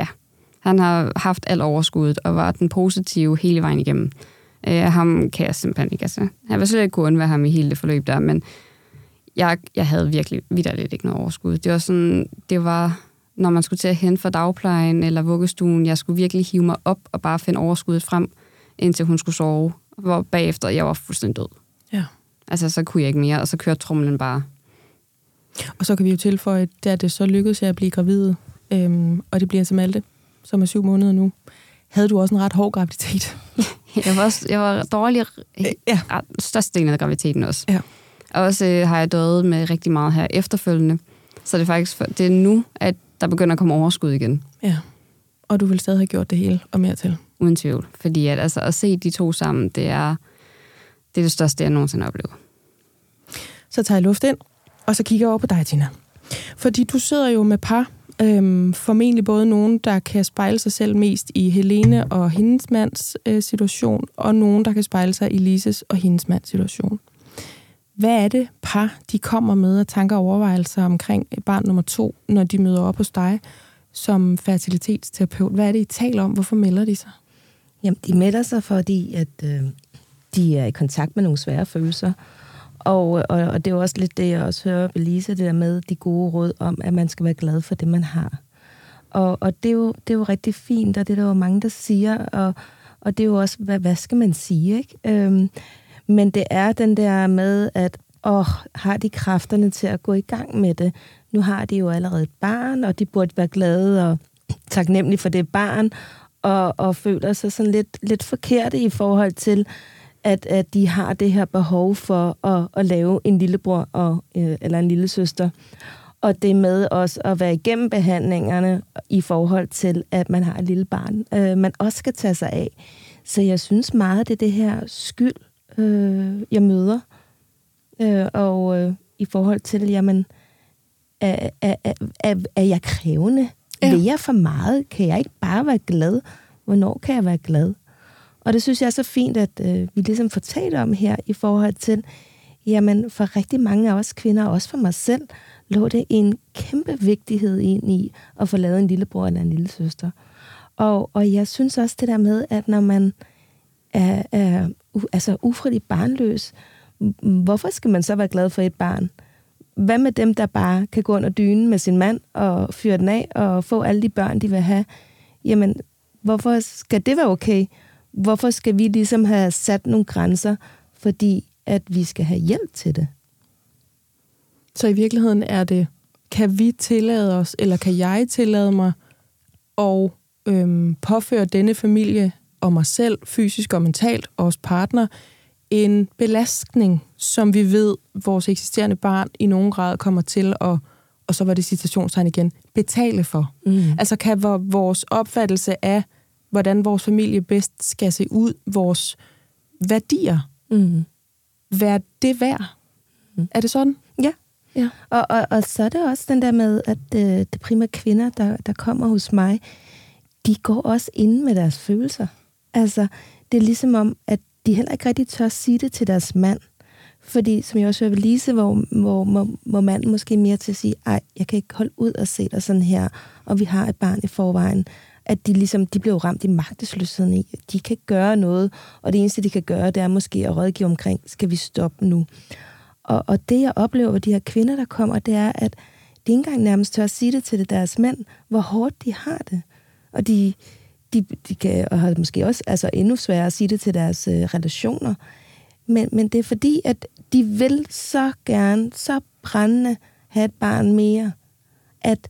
Speaker 1: har haft alt overskuddet og var den positive hele vejen igennem. Ham kan jeg simpelthen ikke. Altså, jeg vil slet ikke kunne undvære ham i hele det forløb der, men jeg havde virkelig vitterligt ikke noget overskud. Det var, når man skulle til at hente fra dagplejen eller vuggestuen, jeg skulle virkelig hive mig op og bare finde overskuddet frem, indtil hun skulle sove, hvor bagefter jeg var fuldstændig død.
Speaker 4: Ja.
Speaker 1: Altså, så kunne jeg ikke mere, og så kørte tromlen bare. Og
Speaker 4: så kan vi jo tilføje, at det så lykkedes jeg at blive gravid, og det bliver til Malte, som er 7 måneder nu. Havde du også en ret hård graviditet?
Speaker 1: jeg var dårlig størstedelen af graviditeten også.
Speaker 4: Ja.
Speaker 1: Og også har jeg døjet med rigtig meget her efterfølgende. Så det er faktisk det er nu, at der begynder at komme overskud igen.
Speaker 4: Ja, og du vil stadig have gjort det hele og mere til.
Speaker 1: Uden tvivl. Fordi at se de to sammen, det er det største, jeg nogensinde oplever.
Speaker 4: Så tager jeg luft ind, og så kigger jeg over på dig, Tina. Fordi du sidder jo med par, formentlig både nogen, der kan spejle sig selv mest i Helene og hendes mands situation, og nogen, der kan spejle sig i Lises og hendes mands situation. Hvad er det par, de kommer med af tanker og overvejelser omkring barn nummer 2, når de møder op hos dig som fertilitetsterapeut? Hvad er det, I taler om? Hvorfor melder de sig?
Speaker 3: Jamen, de melder sig, fordi at de er i kontakt med nogle svære følelser. Og det er jo også lidt det, jeg også hører ved Lise, det der med de gode råd om, at man skal være glad for det, man har. Og det er jo rigtig fint, og det er der jo mange, der siger, og det er jo også, hvad skal man sige, ikke? Men det er den der med, at har de kræfterne til at gå i gang med det? Nu har de jo allerede et barn, og de burde være glade og taknemmelige for det barn, og føler sig sådan lidt forkerte i forhold til, at de har det her behov for at lave en lillebror eller en lille søster. Og det med også at være igennem behandlingerne i forhold til, at man har et lille barn, man også skal tage sig af. Så jeg synes meget, det er det her skyld, jeg møder. Og i forhold til, jamen, er jeg krævende? Ja. Vil jeg for meget? Kan jeg ikke bare være glad? Hvornår kan jeg være glad? Og det synes jeg er så fint, at vi ligesom får talt om her i forhold til, jamen for rigtig mange af os kvinder, og også for mig selv, lå det en kæmpe vigtighed ind i at få lavet en lillebror eller en lille søster. Og jeg synes også det der med, at når man er ufrivilligt barnløs, hvorfor skal man så være glad for et barn? Hvad med dem, der bare kan gå under dynen med sin mand og fyre den af og få alle de børn, de vil have? Jamen, hvorfor skal det være okay? Hvorfor skal vi ligesom have sat nogle grænser, fordi at vi skal have hjælp til det?
Speaker 4: Så i virkeligheden er det, kan vi tillade os, eller kan jeg tillade mig at påføre denne familie og mig selv, fysisk og mentalt, og vores partner, en belastning, som vi ved, vores eksisterende barn i nogen grad kommer til at, og så var det citationstegn igen, betale for. Altså kan vores opfattelse af, hvordan vores familie bedst skal se ud, vores værdier, være det værd? Er det sådan?
Speaker 3: Ja. Og så er det også den der med, at det primære kvinder, der kommer hos mig, de går også inde med deres følelser. Altså, det er ligesom om, at de heller ikke rigtig tør sige det til deres mand. Fordi, som jeg også hører ved Lise, hvor manden måske mere til at sige, ej, jeg kan ikke holde ud og se dig sådan her, og vi har et barn i forvejen. At de bliver ramt i magtesløsheden i. De kan ikke gøre noget, og det eneste, de kan gøre, det er måske at rådgive omkring, skal vi stoppe nu? Og det, jeg oplever ved de her kvinder, der kommer, det er, at de ikke engang nærmest tør at sige det til deres mænd, hvor hårdt de har det. Og de de kan og har måske også altså endnu sværere at sige det til deres relationer. Men det er fordi, at de vil så gerne, så brændende have et barn mere, at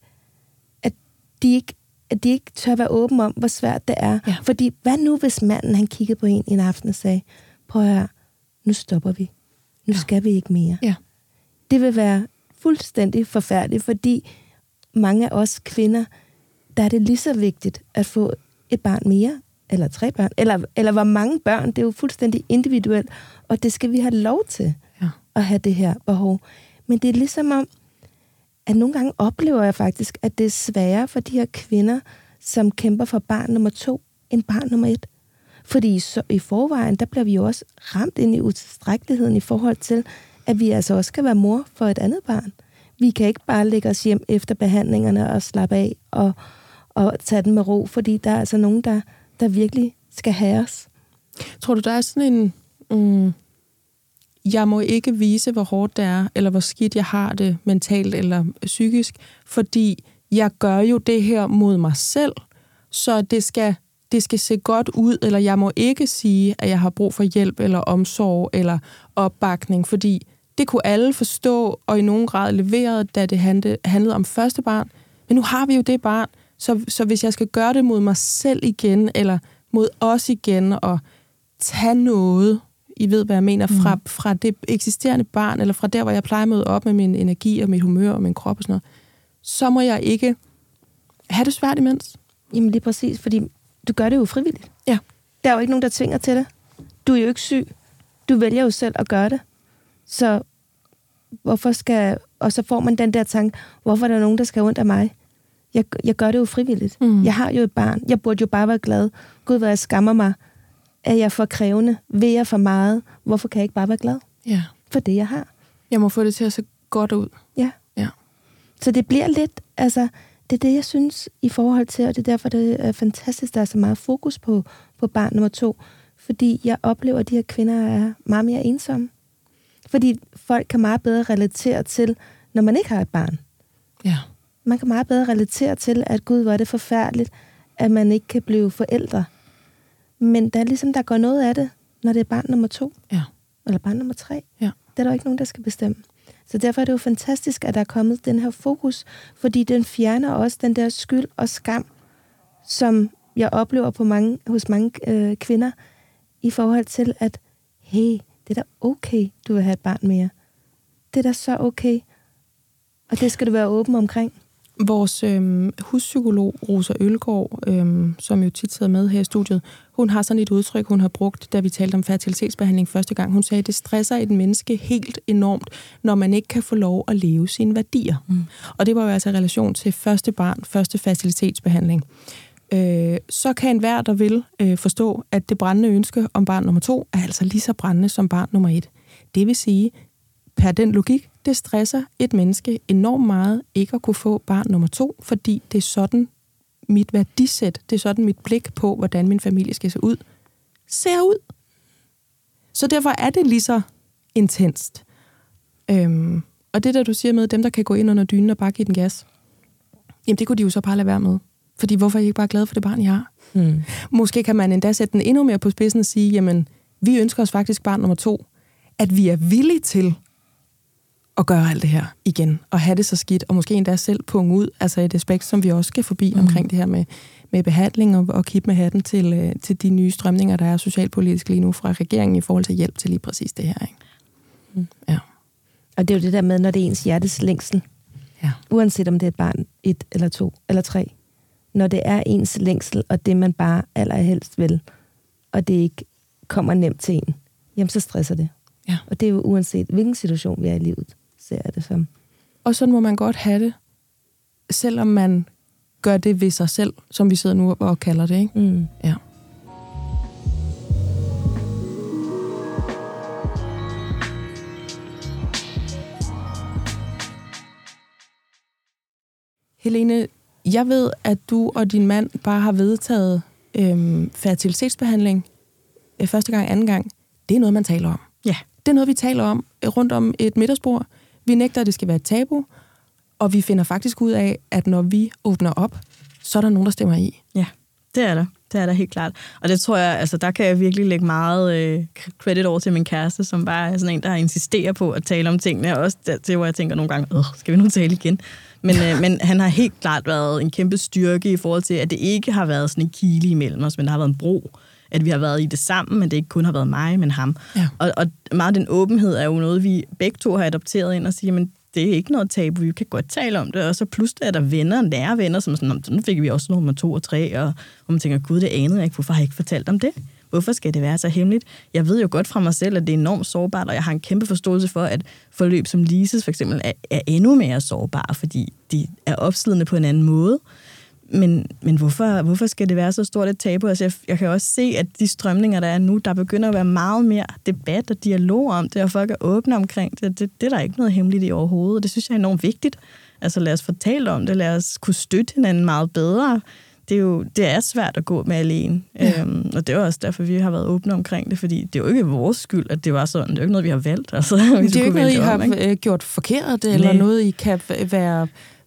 Speaker 3: de ikke tør være åbne om, hvor svært det er. Ja. Fordi hvad nu, hvis manden han kiggede på en aften og sagde, prøv at høre, nu stopper vi. Nu skal vi ikke mere. Ja. Det vil være fuldstændig forfærdeligt, fordi mange af os kvinder, der er det lige så vigtigt at få et barn mere, eller 3 børn, eller hvor mange børn, det er jo fuldstændig individuelt, og det skal vi have lov til at have det her behov. Men det er ligesom om, at nogle gange oplever jeg faktisk, at det er sværere for de her kvinder, som kæmper for barn nummer 2, end barn nummer 1. Fordi så i forvejen, der bliver vi jo også ramt ind i utilstrækkeligheden i forhold til, at vi altså også skal være mor for et andet barn. Vi kan ikke bare lægge os hjem efter behandlingerne og slappe af og tage den med ro, fordi der er altså nogen, der virkelig skal have os.
Speaker 4: Tror du, der er sådan en... jeg må ikke vise, hvor hårdt det er, eller hvor skidt jeg har det mentalt eller psykisk, fordi jeg gør jo det her mod mig selv, så det skal se godt ud, eller jeg må ikke sige, at jeg har brug for hjælp, eller omsorg, eller opbakning, fordi det kunne alle forstå, og i nogen grad leverede, da det handlede om første barn. Men nu har vi jo det barn, så hvis jeg skal gøre det mod mig selv igen, eller mod os igen, og tage noget, I ved, hvad jeg mener, fra det eksisterende barn, eller fra der, hvor jeg plejer at møde op med min energi, og mit humør, og min krop og sådan noget, så må jeg ikke have det svært imens.
Speaker 3: Jamen lige præcis, fordi du gør det jo frivilligt.
Speaker 4: Ja.
Speaker 3: Der er jo ikke nogen, der tvinger til det. Du er jo ikke syg. Du vælger jo selv at gøre det. Så hvorfor skal... Og så får man den der tanke, hvorfor er der nogen, der skal ondt af mig? Jeg gør det jo frivilligt. Jeg har jo et barn. Jeg burde jo bare være glad. Gud, hvor jeg skammer mig. Er jeg for krævende? Vil jeg for meget? Hvorfor kan jeg ikke bare være glad?
Speaker 4: Ja.
Speaker 3: For det, jeg har.
Speaker 4: Jeg må få det til at se godt ud.
Speaker 3: Ja. Så det bliver lidt... Altså, det er det, jeg synes i forhold til, og det er derfor, det er fantastisk, der er så meget fokus på barn nummer 2. Fordi jeg oplever, at de her kvinder er meget mere ensomme. Fordi folk kan meget bedre relatere til, når man ikke har et barn.
Speaker 4: Ja.
Speaker 3: Man kan meget bedre relatere til, at Gud, hvor er det forfærdeligt, at man ikke kan blive forældre. Men der er ligesom, der går noget af det, når det er barn nummer 2.
Speaker 4: Ja.
Speaker 3: Eller barn nummer 3.
Speaker 4: Ja.
Speaker 3: Det er der jo ikke nogen, der skal bestemme. Så derfor er det jo fantastisk, at der er kommet den her fokus, fordi den fjerner også den der skyld og skam, som jeg oplever hos mange kvinder, i forhold til, at hey, det er da okay, du vil have et barn mere. Det er da så okay, og det skal du være åben omkring.
Speaker 4: Vores huspsykolog, Rosa Ølgaard, som jo tit sidder med her i studiet, hun har sådan et udtryk, hun har brugt, da vi talte om fertilitetsbehandling første gang. Hun sagde, at det stresser et menneske helt enormt, når man ikke kan få lov at leve sine værdier. Og det var jo altså i relation til første barn, første fertilitetsbehandling. Så kan enhver, der vil forstå, at det brændende ønske om barn nummer 2 er altså lige så brændende som barn nummer 1. Det vil sige, per den logik, det stresser et menneske enormt meget ikke at kunne få barn nummer 2, fordi det er sådan mit værdisæt, det er sådan mit blik på, hvordan min familie skal se ud, ser ud. Så derfor er det lige så intenst. Og det der, du siger med, dem der kan gå ind under dynen og bare give den gas, jamen det kunne de jo så bare lade være med. Fordi hvorfor er I ikke bare glade for det barn, I har? Måske kan man endda sætte den endnu mere på spidsen og sige, jamen vi ønsker os faktisk barn nummer 2, at vi er villige til at gøre alt det her igen, og have det så skidt, og måske endda selv punge ud, altså et aspekt, som vi også skal forbi omkring det her med behandling, og kippe med hatten til de nye strømninger, der er socialpolitisk lige nu fra regeringen i forhold til hjælp til lige præcis det her. Ikke? Ja.
Speaker 3: Og det er jo det der med, når det er ens hjertes længsel.
Speaker 4: Ja.
Speaker 3: Uanset om det er et barn 1 eller 2 eller 3. Når det er ens længsel, og det man bare allerhelst vil, og det ikke kommer nemt til en, jamen så stresser det.
Speaker 4: Ja.
Speaker 3: Og det er jo uanset hvilken situation vi er i livet, ser jeg det som.
Speaker 4: Og sådan må man godt have det, selvom man gør det ved sig selv, som vi sidder nu og kalder det, ikke? Ja. Helene, jeg ved, at du og din mand bare har vedtaget fertilitetsbehandling første gang, anden gang. Det er noget, man taler om.
Speaker 2: Ja.
Speaker 4: Det er noget, vi taler om rundt om et middagsbord. Vi nægter, at det skal være et tabu, og vi finder faktisk ud af, at når vi åbner op, så er der nogen, der stemmer i.
Speaker 2: Ja, det er der. det er der helt klart. Og det tror jeg, altså der kan jeg virkelig lægge meget credit over til min kæreste, som bare er sådan en, der insisterer på at tale om tingene. Og også det, hvor jeg tænker nogle gange, skal vi nu tale igen? Men han har helt klart været en kæmpe styrke i forhold til, at det ikke har været sådan en kile imellem os, men der har været en bro. At vi har været i det sammen, men det ikke kun har været mig, men ham. Ja. Og meget den åbenhed er jo noget, vi begge to har adopteret ind og siger, men det er ikke noget tabu, vi kan godt tale om det. Og så pludselig er der venner, nære venner, som sådan, nu fik vi også nummer 2 og 3, og hvor man tænker, gud, det anede jeg ikke, hvorfor har jeg ikke fortalt om det? Hvorfor skal det være så hemmeligt? Jeg ved jo godt fra mig selv, at det er enormt sårbart, og jeg har en kæmpe forståelse for, at forløb som Lises for eksempel er endnu mere sårbare, fordi de er opslidende på en anden måde. Men hvorfor skal det være så stort et tabu? Altså jeg kan også se, at de strømninger, der er nu, der begynder at være meget mere debat og dialog om det, og folk er åbne omkring det. Det er der ikke noget hemmeligt i overhovedet, og det synes jeg er enormt vigtigt. Altså lad os fortælle om det, lad os kunne støtte hinanden meget bedre. Det er svært at gå med alene. Ja. Og det er også derfor, vi har været åbne omkring det, fordi det er jo ikke vores skyld, at det var sådan. Det er jo ikke noget, vi har valgt. Altså,
Speaker 4: det er jo ikke noget, I har gjort forkert, eller noget, I kan være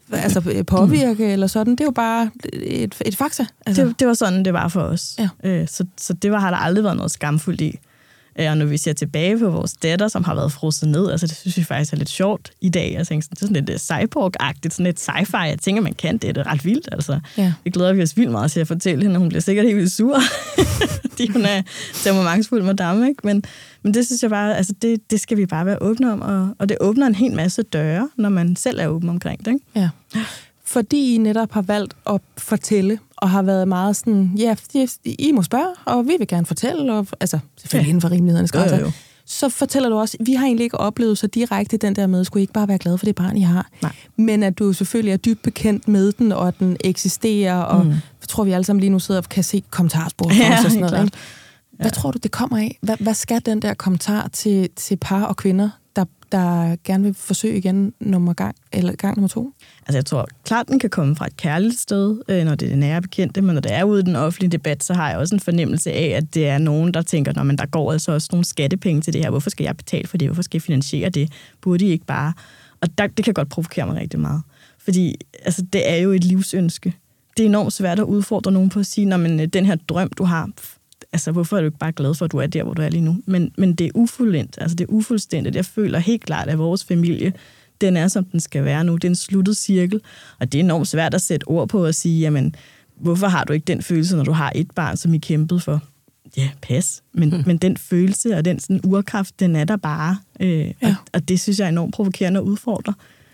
Speaker 4: påvirke eller sådan. Det er jo bare et fakta. Altså.
Speaker 2: Det var sådan, det var for os. Ja. Så det har der aldrig været noget skamfuldt i. Og når vi ser tilbage på vores datter, som har været frosset ned, altså det synes vi faktisk er lidt sjovt i dag. Jeg tænker, det er sådan lidt cyborg-agtigt, sådan lidt sci-fi. Jeg tænker, man kan det. Det er ret vildt, altså. Ja. Vi glæder os vildt meget til at fortælle hende, hun bliver sikkert helt vildt sur. Fordi hun er temperamentsfuld madame, ikke? Men det synes jeg bare, altså det skal vi bare være åbne om. Og det åbner en hel masse døre, når man selv er åben omkring det, ikke?
Speaker 4: Ja. Fordi I netop har valgt at fortælle, og har været meget sådan, ja, I må spørge, og vi vil gerne fortælle, og altså, selvfølgelig inden for rimelighedernes grænser. Så fortæller du også, vi har egentlig ikke oplevet så direkte den der med, skulle I ikke bare være glade for det barn, I har? Nej. Men at du selvfølgelig er dybt bekendt med den, og at den eksisterer, og jeg tror, vi alle sammen lige nu sidder og kan se kommentarspor og sådan noget. Ikke? Hvad tror du, det kommer af? Hvad skal den der kommentar til par og kvinder, der gerne vil forsøge igen gang nummer 2?
Speaker 2: Altså jeg tror klart, den kan komme fra et kærligt sted, når det er nære bekendte, men når det er ude i den offentlige debat, så har jeg også en fornemmelse af, at det er nogen, der tænker, men der går altså også nogle skattepenge til det her. Hvorfor skal jeg betale for det? Hvorfor skal jeg finansiere det? Burde I ikke bare? Og det kan godt provokere mig rigtig meget. Fordi altså, det er jo et livsønske. Det er enormt svært at udfordre nogen på at sige, men den her drøm, du har, altså, hvorfor er du ikke bare glad for, at du er der, hvor du er lige nu? Men det er ufuldendt. Altså, det er ufuldstændigt. Jeg føler helt klart, at vores familie, den er, som den skal være nu. Det er en sluttet cirkel. Og det er enormt svært at sætte ord på og sige, jamen, hvorfor har du ikke den følelse, når du har et barn, som I kæmpede for? Ja, pas. Men den følelse og den sådan urkraft, den er der bare. Og det synes jeg er enormt provokerende at udfordre.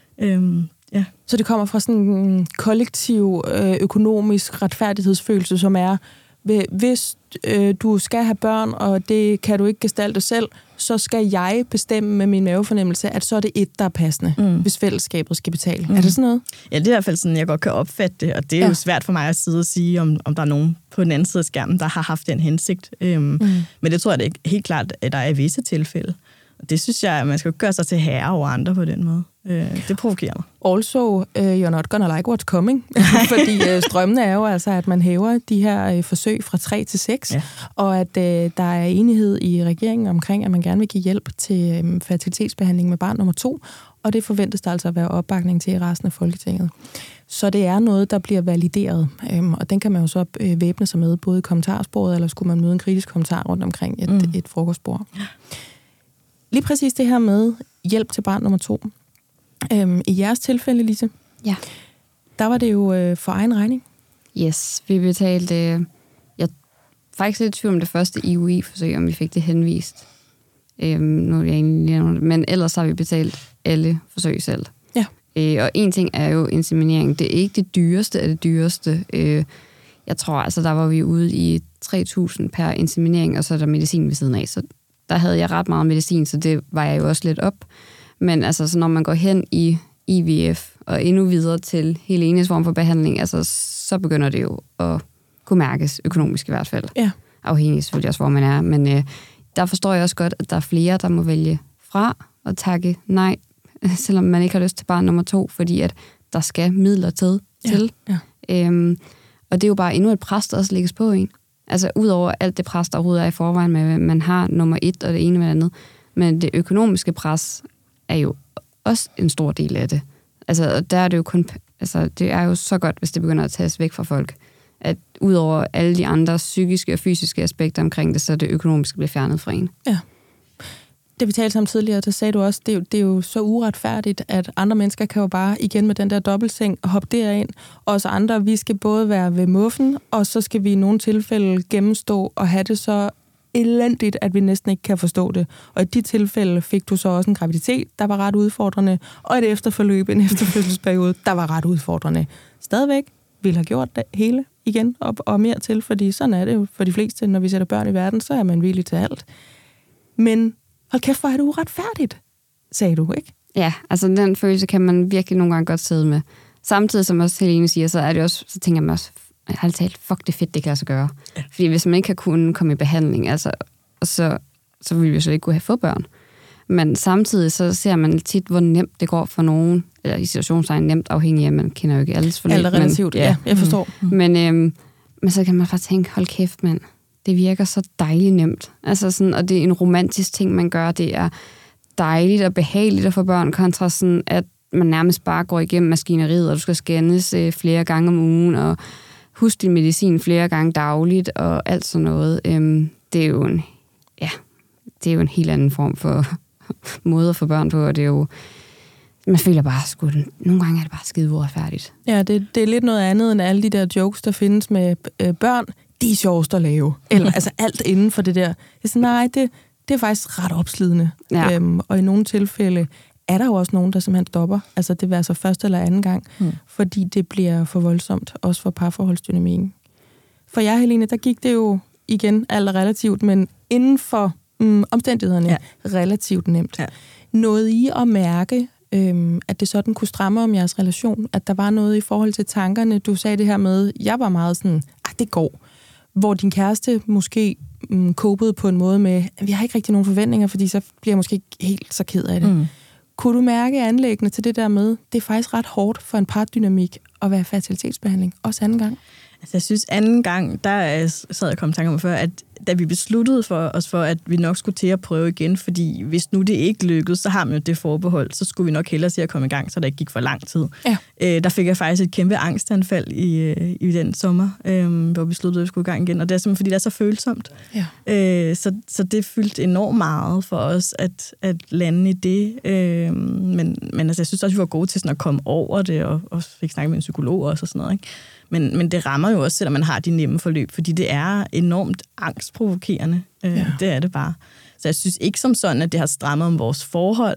Speaker 2: Ja.
Speaker 4: Så det kommer fra sådan en kollektiv økonomisk retfærdighedsfølelse, som er, hvis du skal have børn, og det kan du ikke gestalte selv, så skal jeg bestemme med min mavefornemmelse, at så er det der er passende, hvis fællesskabet skal betale. Er det sådan noget?
Speaker 2: Ja, det er i hvert fald sådan, jeg godt kan opfatte det, og det er jo svært for mig at sidde og sige, om der er nogen på den anden side af skærmen, der har haft den hensigt. Men det tror jeg, det er helt klart, at der er visse tilfælde. Og det synes jeg, at man skal jo gøre sig til herre over andre på den måde. Det provokerer mig.
Speaker 4: Also, you're not gonna like what's coming. Fordi strømmene er jo altså, at man hæver de her forsøg fra 3 til 6, og at der er enighed i regeringen omkring, at man gerne vil give hjælp til fertilitetsbehandling med barn nummer 2, og det forventes der altså at være opbakning til i resten af Folketinget. Så det er noget, der bliver valideret, og den kan man jo så væbne sig med, både i kommentarsporet, eller skulle man møde en kritisk kommentar rundt omkring et frokostbord. Lige præcis det her med hjælp til barn nummer 2. I jeres tilfælde, Lise, der var det jo for egen regning.
Speaker 1: Yes, vi betalte... Jeg er faktisk lidt i tvivl om det første IUI-forsøg, om vi fik det henvist. Nu er jeg egentlig, men ellers har vi betalt alle forsøg selv. Ja. Og en ting er jo inseminering. Det er ikke det dyreste af det dyreste. Jeg tror, altså, der var vi ude i 3.000 per inseminering, og så er der medicin ved siden af. Så der havde jeg ret meget medicin, så det var jeg jo også lidt op. Men altså, så når man går hen i IVF og endnu videre til hele enhedsform for behandling, altså, så begynder det jo at kunne mærkes økonomisk i hvert fald. Ja. Afhængig selvfølgelig også, hvor man er. Men der forstår jeg også godt, at der er flere, der må vælge fra og takke nej, selvom man ikke har lyst til barn nummer 2, fordi at der skal midler til. Ja. Og det er jo bare endnu et pres, der også lægges på en. Altså udover alt det pres, der overhovedet er i forvejen med, at man har nummer 1 og det ene med det andet. Men det økonomiske pres er jo også en stor del af det. Altså der er det jo kun... Altså det er jo så godt, hvis det begynder at tages væk fra folk. at udover alle de andre psykiske og fysiske aspekter omkring det, så det økonomiske bliver fjernet fra en.
Speaker 4: Ja. Det vi talte om tidligere, der sagde du også, det er jo så uretfærdigt, at andre mennesker kan jo bare igen med den der dobbeltseng og hoppe derind, og os andre, vi skal både være ved muffen, og så skal vi i nogle tilfælde gennemstå og have det så elendigt, at vi næsten ikke kan forstå det. Og i de tilfælde fik du så også en graviditet, der var ret udfordrende, og et efterforløb, en efterfødselsperiode, der var ret udfordrende. Stadigvæk ville have gjort det hele igen og mere til, fordi sådan er det jo for de fleste, når vi sætter børn i verden, så er man villig til alt. Men hold kæft, hvor er det uretfærdigt, sagde du, ikke?
Speaker 1: Ja, altså den følelse kan man virkelig nogle gange godt sidde med. Samtidig, som også Helene siger, så er det også, så tænker man også, jeg har talt, fuck, det er fedt, det kan altså gøre. Ja. Fordi hvis man ikke har kunnet komme i behandling, altså, så ville vi jo så ikke kunne have fået børn. Men samtidig så ser man tit, hvor nemt det går for nogen, eller i situationstegn nemt, afhængig af, man kender jo ikke alles forløb.
Speaker 4: Alt er relativt, ja, jeg forstår.
Speaker 1: Men så kan man bare tænke, hold kæft, mand, det virker så dejligt nemt. Altså sådan, og det er en romantisk ting, man gør. Det er dejligt og behageligt at få børn, kontra sådan, at man nærmest bare går igennem maskineriet, og du skal scannes flere gange om ugen, og husk din medicin flere gange dagligt, og alt sådan noget. Det er jo en helt anden form for måde at få børn på, og det er jo, man føler bare, sgu, nogle gange er det bare skide uretfærdigt.
Speaker 4: Ja, det er lidt noget andet end alle de der jokes, der findes med børn. De er sjovest at lave. Eller altså alt inden for det der. Jeg siger, nej, det er faktisk ret opslidende.
Speaker 1: Ja.
Speaker 4: Og i nogle tilfælde er der jo også nogen, der simpelthen stopper. Altså det vil altså første eller anden gang, fordi det bliver for voldsomt, også for parforholdsdynamikken. For jer, Helene, der gik det jo igen alt relativt, men inden for omstændighederne relativt nemt. Ja. Nåede I at mærke, at det sådan kunne stramme om jeres relation? At der var noget i forhold til tankerne? Du sagde det her med, jeg var meget sådan, det går. Hvor din kæreste måske copede på en måde med, vi har ikke rigtig nogen forventninger, fordi så bliver jeg måske ikke helt så ked af det. Kunne du mærke anlæggende til det der med, det er faktisk ret hårdt for en pardynamik at være fertilitetsbehandling, også anden gang?
Speaker 2: Altså, jeg synes, anden gang, der sad jeg kom tanker om før, at da vi besluttede for os for, at vi nok skulle til at prøve igen, fordi hvis nu det ikke lykkedes, så har man jo det forbehold, så skulle vi nok hellere se at komme i gang, så der ikke gik for lang tid. Ja. Der fik jeg faktisk et kæmpe angstanfald i den sommer, hvor vi besluttede, at vi skulle i gang igen, og det er simpelthen, fordi det er så følsomt. Ja. Så det fyldte enormt meget for os, at lande i det. Men altså, jeg synes også, vi var gode til sådan at komme over det, og fik snakket med en psykolog også og sådan noget, ikke? Men det rammer jo også, selvom man har de nemme forløb, fordi det er enormt angstprovokerende. Det er det bare. Så jeg synes ikke som sådan, at det har strammet om vores forhold.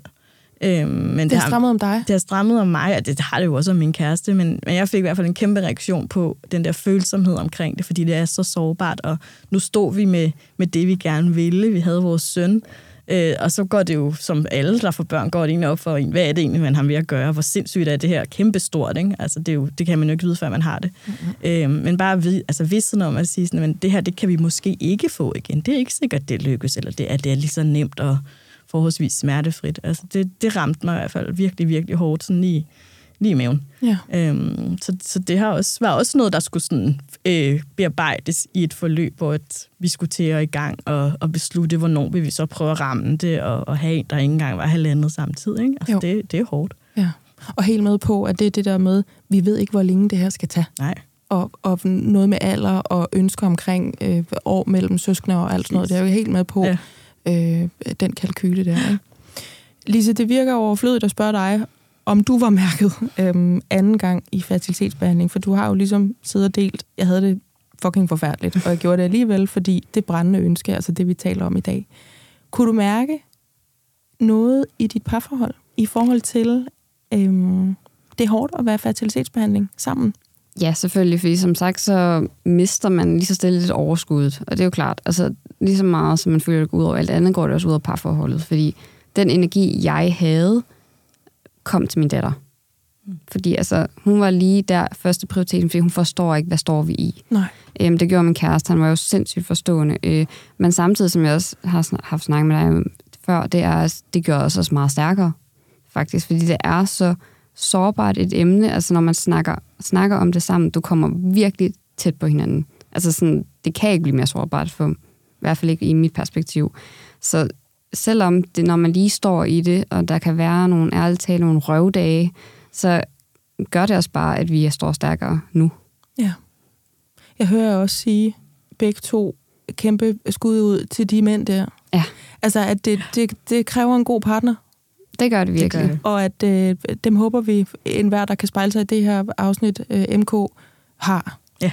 Speaker 2: Men
Speaker 4: det har strammet om dig?
Speaker 2: Det har strammet om mig, og det har det jo også om min kæreste. Men jeg fik i hvert fald en kæmpe reaktion på den der følsomhed omkring det, fordi det er så sårbart. Og nu stod vi med det, vi gerne ville. Vi havde vores søn. Og så går det jo, som alle, der får børn, går det egentlig op for en. Hvad er det egentlig, man har ved at gøre? Hvor sindssygt er det her kæmpestort, ikke? Altså, det kan man jo ikke vide, før man har det. Men bare vidsen om at sige, sådan, det her, det kan vi måske ikke få igen. Det er ikke sikkert, det lykkes, eller det er lige så nemt og forholdsvis smertefrit. Altså, det ramte mig i hvert fald virkelig, virkelig hårdt, sådan lige i maven. Ja. Så det var også noget, der skulle sådan, bearbejdes i et forløb, hvor vi skulle til at i gang og beslutte, hvornår vi så prøve at ramme det, og have en, der ikke engang var halvandet samtidig. Ikke? Altså, det er hårdt. Ja.
Speaker 4: Og helt med på, at det er det der med, vi ved ikke, hvor længe det her skal tage.
Speaker 2: Nej.
Speaker 4: Og noget med alder og ønsker omkring år mellem søskende og alt sådan noget. Det er jo helt med på den kalkyle der. Ikke? Lise, det virker overflødigt at spørge dig, om du var mærket anden gang i fertilitetsbehandling, for du har jo ligesom siddet og delt, jeg havde det fucking forfærdeligt, og jeg gjorde det alligevel, fordi det brændende ønske, altså det vi taler om i dag. Kunne du mærke noget i dit parforhold i forhold til det er hårdt at være fertilitetsbehandling sammen?
Speaker 1: Ja, selvfølgelig, fordi som sagt, så mister man lige så stille lidt overskuddet, og det er jo klart, altså lige så meget, som man føler det går ud over alt andet, går det også ud af parforholdet, fordi den energi, jeg havde, kom til min datter. Fordi altså, hun var lige der første prioriteten, fordi hun forstår ikke, hvad står vi i.
Speaker 4: Nej.
Speaker 1: Det gjorde min kæreste, han var jo sindssygt forstående. Men samtidig, som jeg også har haft snakket med dig før, det gør os også meget stærkere, faktisk. Fordi det er så sårbart et emne, altså når man snakker om det sammen, du kommer virkelig tæt på hinanden. Altså sådan, det kan ikke blive mere sårbart, for i hvert fald ikke i mit perspektiv. Så selvom det, når man lige står i det, og der kan være nogle ærligt tale, nogle røvdage, så gør det også bare, at vi står stærkere nu.
Speaker 4: Ja. Jeg hører også sige, begge to kæmpe skud ud til de mænd der.
Speaker 1: Ja.
Speaker 4: Altså, at det kræver en god partner.
Speaker 1: Det gør det virkelig.
Speaker 2: Det.
Speaker 4: Og at dem håber vi, enhver, der kan spejle sig i det her afsnit, MK, har.
Speaker 2: Ja.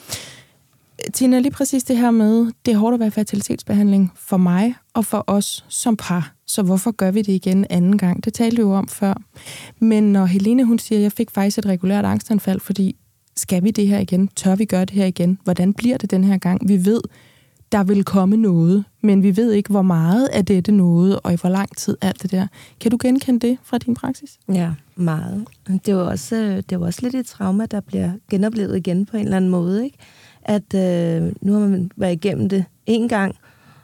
Speaker 4: Tina, lige præcis det her med, det er hårdt at være fertilitetsbehandling for mig og for os som par. Så hvorfor gør vi det igen anden gang? Det talte vi jo om før. Men når Helene, hun siger, at jeg fik faktisk et regulært angstanfald, fordi skal vi det her igen? Tør vi gøre det her igen? Hvordan bliver det den her gang? Vi ved, der vil komme noget, men vi ved ikke, hvor meget af dette noget, og i hvor lang tid alt det der. Kan du genkende det fra din praksis?
Speaker 3: Ja, meget. Det er jo også lidt et trauma, der bliver genoplevet igen på en eller anden måde, ikke? At nu har man været igennem det en gang,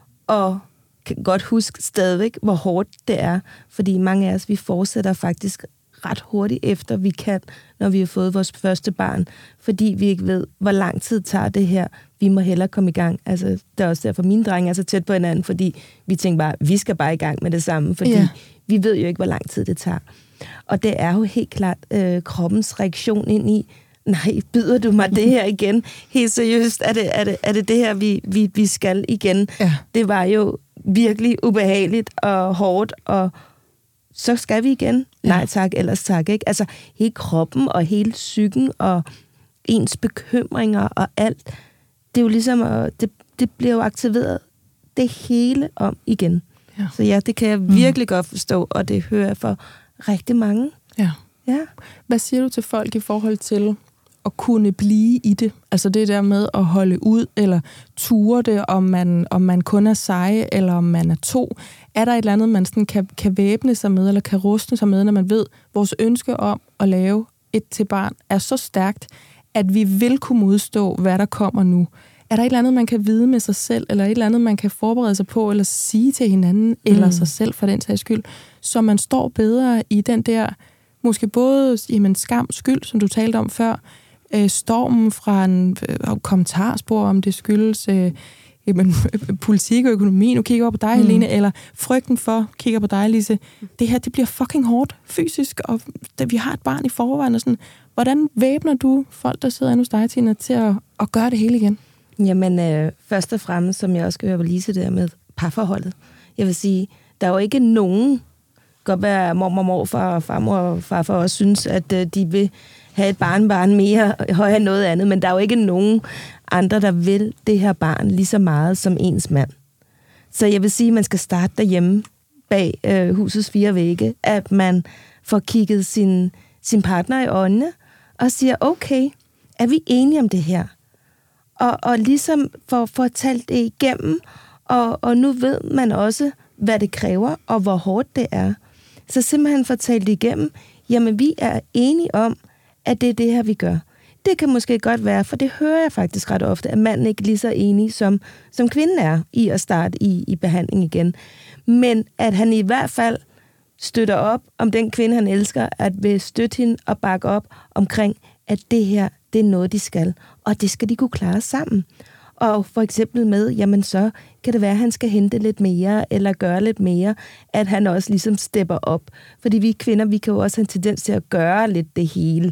Speaker 3: og kan godt huske stadigvæk, hvor hårdt det er, fordi mange af os, vi fortsætter faktisk ret hurtigt efter, vi kan, når vi har fået vores første barn, fordi vi ikke ved, hvor lang tid tager det her. Vi må hellere komme i gang. Altså, det er også derfor, mine drenge er så tæt på hinanden, fordi vi tænker bare, vi skal bare i gang med det samme, fordi vi ved jo ikke, hvor lang tid det tager. Og det er jo helt klart kroppens reaktion ind i, nej, byder du mig det her igen? Helt seriøst, er det her, vi skal igen? Ja. Det var jo virkelig ubehageligt og hårdt, og så skal vi igen. Nej tak, ellers tak, ikke? Altså, hele kroppen og hele psyken og ens bekymringer og alt, det er jo ligesom, det bliver jo aktiveret det hele om igen. Ja. Så ja, det kan jeg virkelig godt forstå, og det hører jeg for rigtig mange.
Speaker 4: Ja. Hvad siger du til folk i forhold til at kunne blive i det? Altså det der med at holde ud, eller ture det, om man kun er sej, eller om man er to. Er der et eller andet, man sådan kan væbne sig med, eller kan ruste sig med, når man ved, vores ønske om at lave et til barn er så stærkt, at vi vil kunne modstå, hvad der kommer nu? Er der et eller andet, man kan vide med sig selv, eller et eller andet, man kan forberede sig på, eller sige til hinanden, eller sig selv for den sags skyld, så man står bedre i den der, måske både skam, skyld, som du talte om før, stormen fra en kommentarspor, om det skyldes politik og økonomi, nu kigger jeg på dig, Helene, eller frygten for, kigger på dig, Lise, det her, det bliver fucking hårdt fysisk, og vi har et barn i forvejen, og sådan, hvordan væbner du folk, der sidder inde hos dig, Tina, til at gøre det hele igen?
Speaker 3: Jamen, først og fremmest, som jeg også skal høre på Lise der med parforholdet, jeg vil sige, der er jo ikke nogen, godt være morfar og farmor og farfar også synes, at de vil have et barn mere højere end noget andet, men der er jo ikke nogen andre, der vil det her barn lige så meget som ens mand. Så jeg vil sige, at man skal starte derhjemme bag husets fire vægge, at man får kigget sin partner i øjnene og siger, okay, er vi enige om det her? Og ligesom får talt det igennem, og nu ved man også, hvad det kræver, og hvor hårdt det er. Så simpelthen får talt det igennem, jamen vi er enige om, at det er det her, vi gør. Det kan måske godt være, for det hører jeg faktisk ret ofte, at manden ikke er lige så enig, som kvinden er i at starte i behandling igen. Men at han i hvert fald støtter op om den kvinde, han elsker, at vil støtte hende og bakke op omkring, at det her, det er noget, de skal. Og det skal de kunne klare sammen. Og for eksempel med, jamen så kan det være, at han skal hente lidt mere, eller gøre lidt mere, at han også ligesom stepper op. Fordi vi kvinder, vi kan jo også have en tendens til at gøre lidt det hele,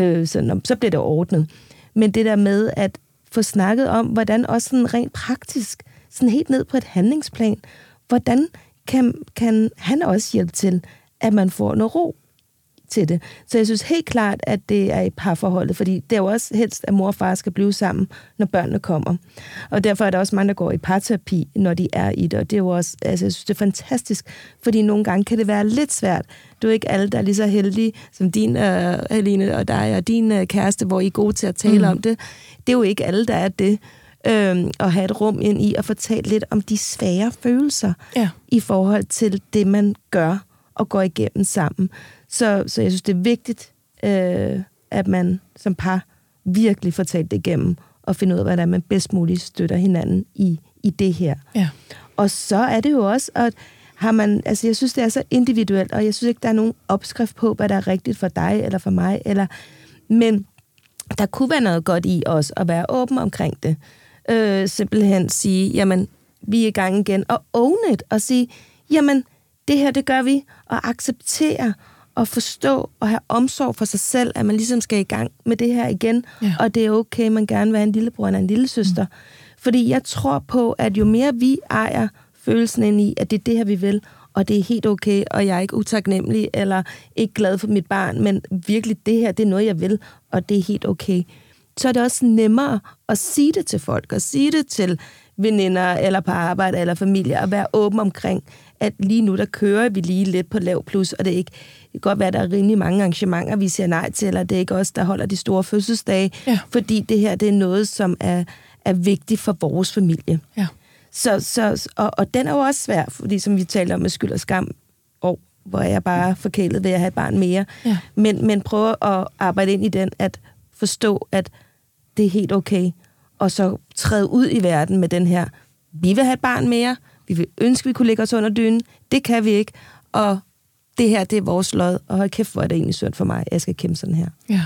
Speaker 3: så bliver det ordnet. Men det der med at få snakket om, hvordan også sådan rent praktisk, sådan helt ned på et handlingsplan, hvordan kan han også hjælpe til, at man får noget ro til det. Så jeg synes helt klart, at det er i parforholdet, fordi det er jo også helst, at mor og far skal blive sammen, når børnene kommer. Og derfor er der også mange, der går i parterapi, når de er i det, og det er jo også, altså jeg synes, det er fantastisk, fordi nogle gange kan det være lidt svært. Du er ikke alle, der er lige så heldige, som din, Helene, og dig og din kæreste, hvor I er gode til at tale om det. Det er jo ikke alle, der er det. At have et rum ind i at fortælle lidt om de svære følelser i forhold til det, man gør og går igennem sammen. Så jeg synes, det er vigtigt, at man som par virkelig får talt det igennem og finder ud af, hvordan man bedst muligt støtter hinanden i det her. Ja. Og så er det jo også, at har man, altså jeg synes, det er så individuelt, og jeg synes ikke, der er nogen opskrift på, hvad der er rigtigt for dig eller for mig, men der kunne være noget godt i os at være åben omkring det. Simpelthen sige, jamen, vi er i gang igen, og own it, og sige, jamen, det her, det gør vi, og acceptere, at forstå og have omsorg for sig selv, at man ligesom skal i gang med det her igen, og det er okay, man gerne vil have en lillebror eller en lillesøster. Fordi jeg tror på, at jo mere vi ejer følelsen ind i, at det er det her, vi vil, og det er helt okay, og jeg er ikke utaknemmelig, eller ikke glad for mit barn, men virkelig det her, det er noget, jeg vil, og det er helt okay. Så er det også nemmere at sige det til folk, og sige det til veninder, eller på arbejde, eller familie, og være åben omkring, at lige nu, der kører vi lige lidt på lav plus, og det kan godt være, at der er rimelig mange arrangementer, vi siger nej til, eller det er ikke os, der holder de store fødselsdage, fordi det her, det er noget, som er vigtigt for vores familie. Ja. Og den er jo også svær, fordi som vi taler om med skyld og skam, hvor jeg bare forkælet ved at have et barn mere, men prøve at arbejde ind i den, at forstå, at det er helt okay, og så træde ud i verden med den her, vi vil have et barn mere, vi vil ønske, vi kunne lægge os under dynen, det kan vi ikke, og det her, det er vores lod, og hold kæft, hvor er det egentlig synd for mig, jeg skal kæmpe sådan her. Ja.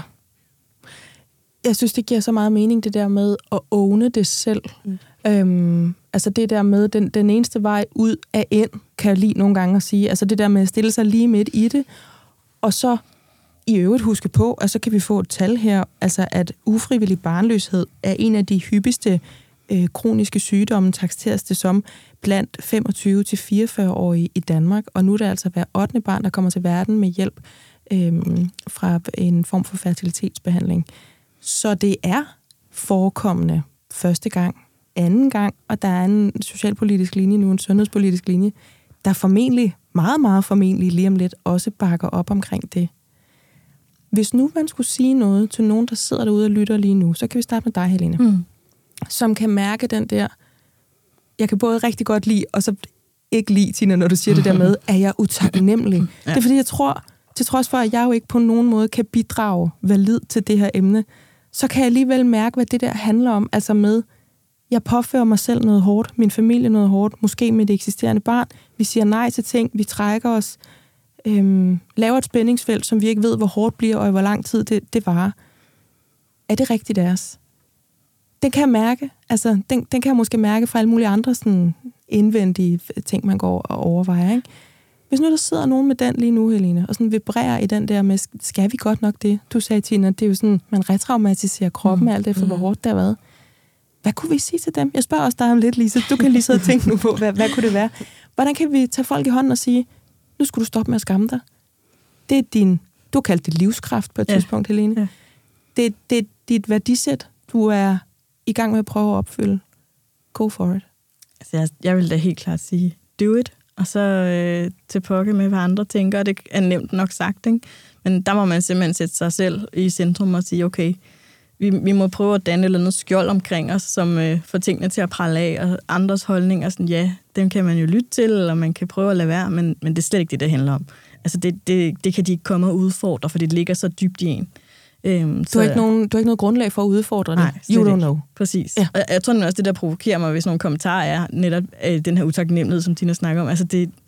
Speaker 4: Jeg synes, det giver så meget mening, det der med at åbne det selv. Altså det der med, den eneste vej ud af ind, kan jeg lige nogle gange at sige, altså det der med at stille sig lige midt i det, og så i øvrigt huske på, og så kan vi få et tal her, altså at ufrivillig barnløshed er en af de hyppigste kroniske sygdomme, takseres det som, blandt 25-44-årige i Danmark, og nu er det altså hver 8. barn, der kommer til verden med hjælp fra en form for fertilitetsbehandling. Så det er forekommende første gang, anden gang, og der er en socialpolitisk linje nu, en sundhedspolitisk linje, der formentlig, meget, meget formentlig lige om lidt, også bakker op omkring det. Hvis nu man skulle sige noget til nogen, der sidder derude og lytter lige nu, så kan vi starte med dig, Helene, som kan mærke den der, jeg kan både rigtig godt lide, og så ikke lide, Tina, når du siger det der med, at jeg er utaknemmelig. Ja. Det er fordi, jeg tror, til trods for, at jeg jo ikke på nogen måde kan bidrage valid til det her emne, så kan jeg alligevel mærke, hvad det der handler om, altså med, jeg påfører mig selv noget hårdt, min familie noget hårdt, måske med det eksisterende barn, vi siger nej til ting, vi trækker os, laver et spændingsfelt, som vi ikke ved, hvor hårdt bliver, og i hvor lang tid det varer. Er det rigtigt deres? Den kan jeg mærke, altså den kan jeg måske mærke fra alle mulige andre sådan indvendige ting, man går og overvejer, ikke? Hvis nu der sidder nogen med den lige nu, Helene, og sådan vibrerer i den der med, skal vi godt nok det? Du sagde, Tina, det er jo sådan, man retraumatiserer kroppen alt efter, hvor hårdt det har været. Hvad kunne vi sige til dem? Jeg spørger også dig om lidt, Lise. Du kan lige sidde og tænke nu på, hvad kunne det være? Hvordan kan vi tage folk i hånden og sige, nu skal du stoppe med at skamme dig? Det er du har kaldt det livskraft på et tidspunkt, Helene. Ja. Det er dit værdisæt, du er i gang med at prøve at opfylde. Go for it.
Speaker 2: Altså, jeg vil da helt klart sige, do it. Og så til pokke med, hvad andre tænker, og det er nemt nok sagt, ikke? Men der må man simpelthen sætte sig selv i centrum og sige, okay, vi må prøve at danne et eller andet skjold omkring os, som får tingene til at prale af, og andres holdninger, sådan, ja, dem kan man jo lytte til, eller man kan prøve at lade være, men det er slet ikke det handler om. Altså, det kan de ikke komme og udfordre, for det ligger så dybt i en.
Speaker 4: Du har ikke noget grundlag for at udfordre det.
Speaker 2: Nej,
Speaker 4: you don't know.
Speaker 2: Præcis. Ja. Og jeg tror også, det der provokerer mig, hvis nogle kommentarer er netop den her utaknemmelighed, som Tina snakker om. Altså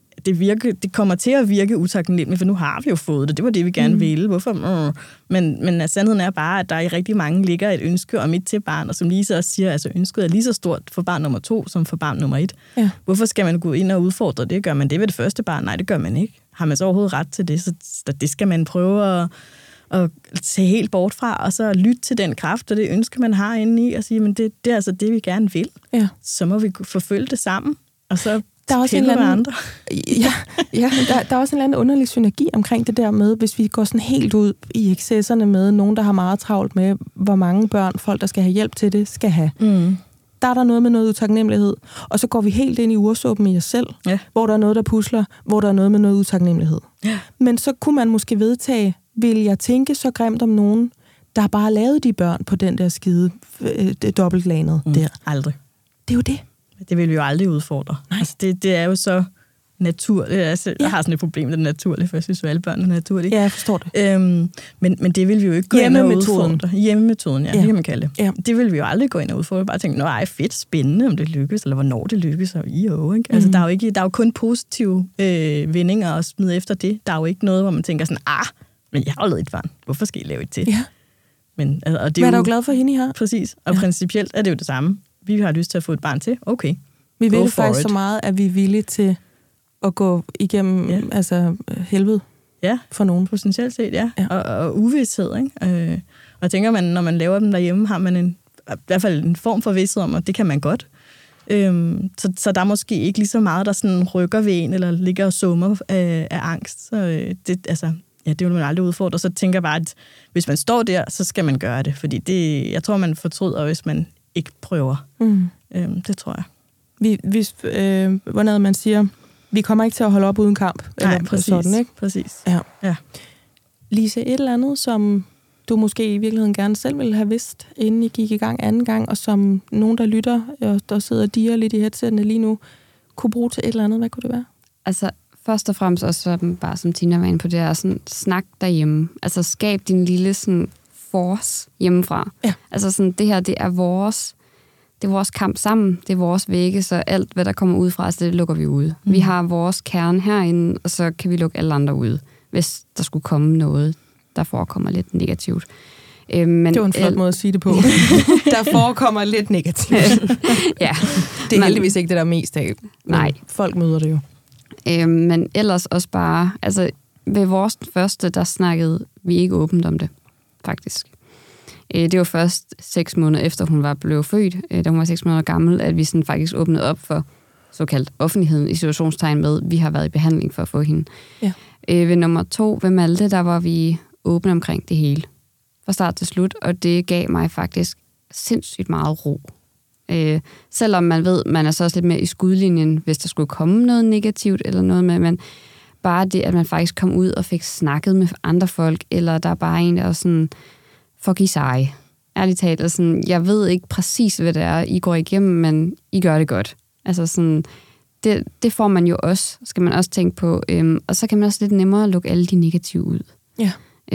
Speaker 2: det kommer til at virke utaknemmeligt, for nu har vi jo fået det. Det var det, vi gerne ville. Hvorfor? Men sandheden er bare, at der i rigtig mange ligger et ønske om et til barn, og som Lise også siger, altså ønsket er lige så stort for barn nummer 2 som for barn nummer 1. Ja. Hvorfor skal man gå ind og udfordre det? Gør man det ved det første barn? Nej, det gør man ikke. Har man så overhovedet ret til det? Så det skal man prøve at se helt bort fra, og så lytte til den kraft, og det ønske, man har inde i, og sige, men det er altså det, vi gerne vil. Ja. Så må vi forfølge det sammen, og så
Speaker 4: der er også en eller anden, der er også en eller anden underlig synergi omkring det der med, hvis vi går sådan helt ud i excesserne med nogen, der har meget travlt med, hvor mange børn folk, der skal have hjælp til det, skal have. Der er der noget med noget utaknemmelighed, og så går vi helt ind i ursuppen i os selv, hvor der er noget, der pusler, hvor der er noget med noget utaknemmelighed. Ja. Men så kunne man måske vedtage, vil jeg tænke så grimt om nogen, der har bare lavet de børn på den der skide dobbeltlanede der?
Speaker 2: Aldrig.
Speaker 4: Det er jo det.
Speaker 2: Det vil vi jo aldrig udfordre. Altså, det er jo så naturligt. Altså, jeg har sådan et problem med det naturlige, for jeg synes, at alle børn er naturlige.
Speaker 4: Ja, jeg forstår det.
Speaker 2: Men det vil vi jo ikke gå ind og udfordre. Hjemmemetoden, det kan man kalde det. Ja. Det vil vi jo aldrig gå ind og udfordre. Bare tænke, fedt, spændende, om det lykkes, eller hvornår det lykkes, og ikke? Altså, der er jo kun positive vendinger at smide efter det. Der er jo ikke noget, hvor man tænker sådan, men jeg har jo lavet et barn. Hvorfor skal I lave et til? Ja. Men, altså, og det
Speaker 4: hvad er du glad for hende, I har?
Speaker 2: Præcis. Og principielt er det jo det samme. Vi har lyst til at få et barn til. Okay.
Speaker 4: Vi vil faktisk så meget, at vi er villige til at gå igennem helvede for nogen.
Speaker 2: Potentielt set, ja. Og uvidshed, ikke? Og jeg tænker, når man laver dem derhjemme, har man i hvert fald en form for vidsthed om, at det kan man godt. Så der er måske ikke lige så meget, der sådan rykker ved en, eller ligger og summer af angst. Så det vil man aldrig udfordre. Så tænker jeg bare, at hvis man står der, så skal man gøre det. Fordi jeg tror, man fortryder, hvis man ikke prøver. Det tror jeg.
Speaker 4: Hvornår man siger, vi kommer ikke til at holde op uden kamp.
Speaker 2: Nej, præcis.
Speaker 4: Sådan, ikke?
Speaker 2: Præcis.
Speaker 4: Ja. Lise, et eller andet, som du måske i virkeligheden gerne selv ville have vidst, inden I gik i gang anden gang, og som nogen, der lytter, og der sidder og diger lidt i headsættene lige nu, kunne bruge til et eller andet. Hvad kunne det være?
Speaker 1: Altså, først og fremmest også bare som Tina var inde på, det er sådan, snak derhjemme. Altså, skab din lille sådan, force hjemmefra.
Speaker 4: Ja.
Speaker 1: Altså, sådan, det her, det er vores kamp sammen, det er vores vægge, så alt, hvad der kommer ud fra os, det lukker vi ud. Vi har vores kerne herinde, og så kan vi lukke alle andre ud, hvis der skulle komme noget, der forekommer lidt negativt. Men
Speaker 4: det var en flot måde at sige det på. Der forekommer lidt negativt.
Speaker 1: Ja.
Speaker 4: Det er heldigvis ikke det, der er mest af.
Speaker 1: Nej.
Speaker 4: Folk møder det jo.
Speaker 1: Men ellers også bare, altså ved vores første, der snakkede vi ikke åbent om det, faktisk. Det var først 6 måneder efter, hun var blevet født, da hun var 6 måneder gammel, at vi sådan faktisk åbnede op for såkaldt offentligheden i situationstegn med, vi har været i behandling for at få hende.
Speaker 4: Ja.
Speaker 1: Ved nummer 2, ved Malte, der var vi åbne omkring det hele. Fra start til slut, og det gav mig faktisk sindssygt meget ro. Selvom man ved, man er så også lidt mere i skudlinjen, hvis der skulle komme noget negativt eller noget med, men bare det, at man faktisk kom ud og fik snakket med andre folk, eller der er bare en, der er sådan, fuck I sig. Ærligt talt, altså sådan, jeg ved ikke præcis, hvad det er, I går igennem, men I gør det godt. Altså sådan, det får man jo også, skal man også tænke på. Og så kan man også lidt nemmere lukke alle de negative ud.
Speaker 4: Ja.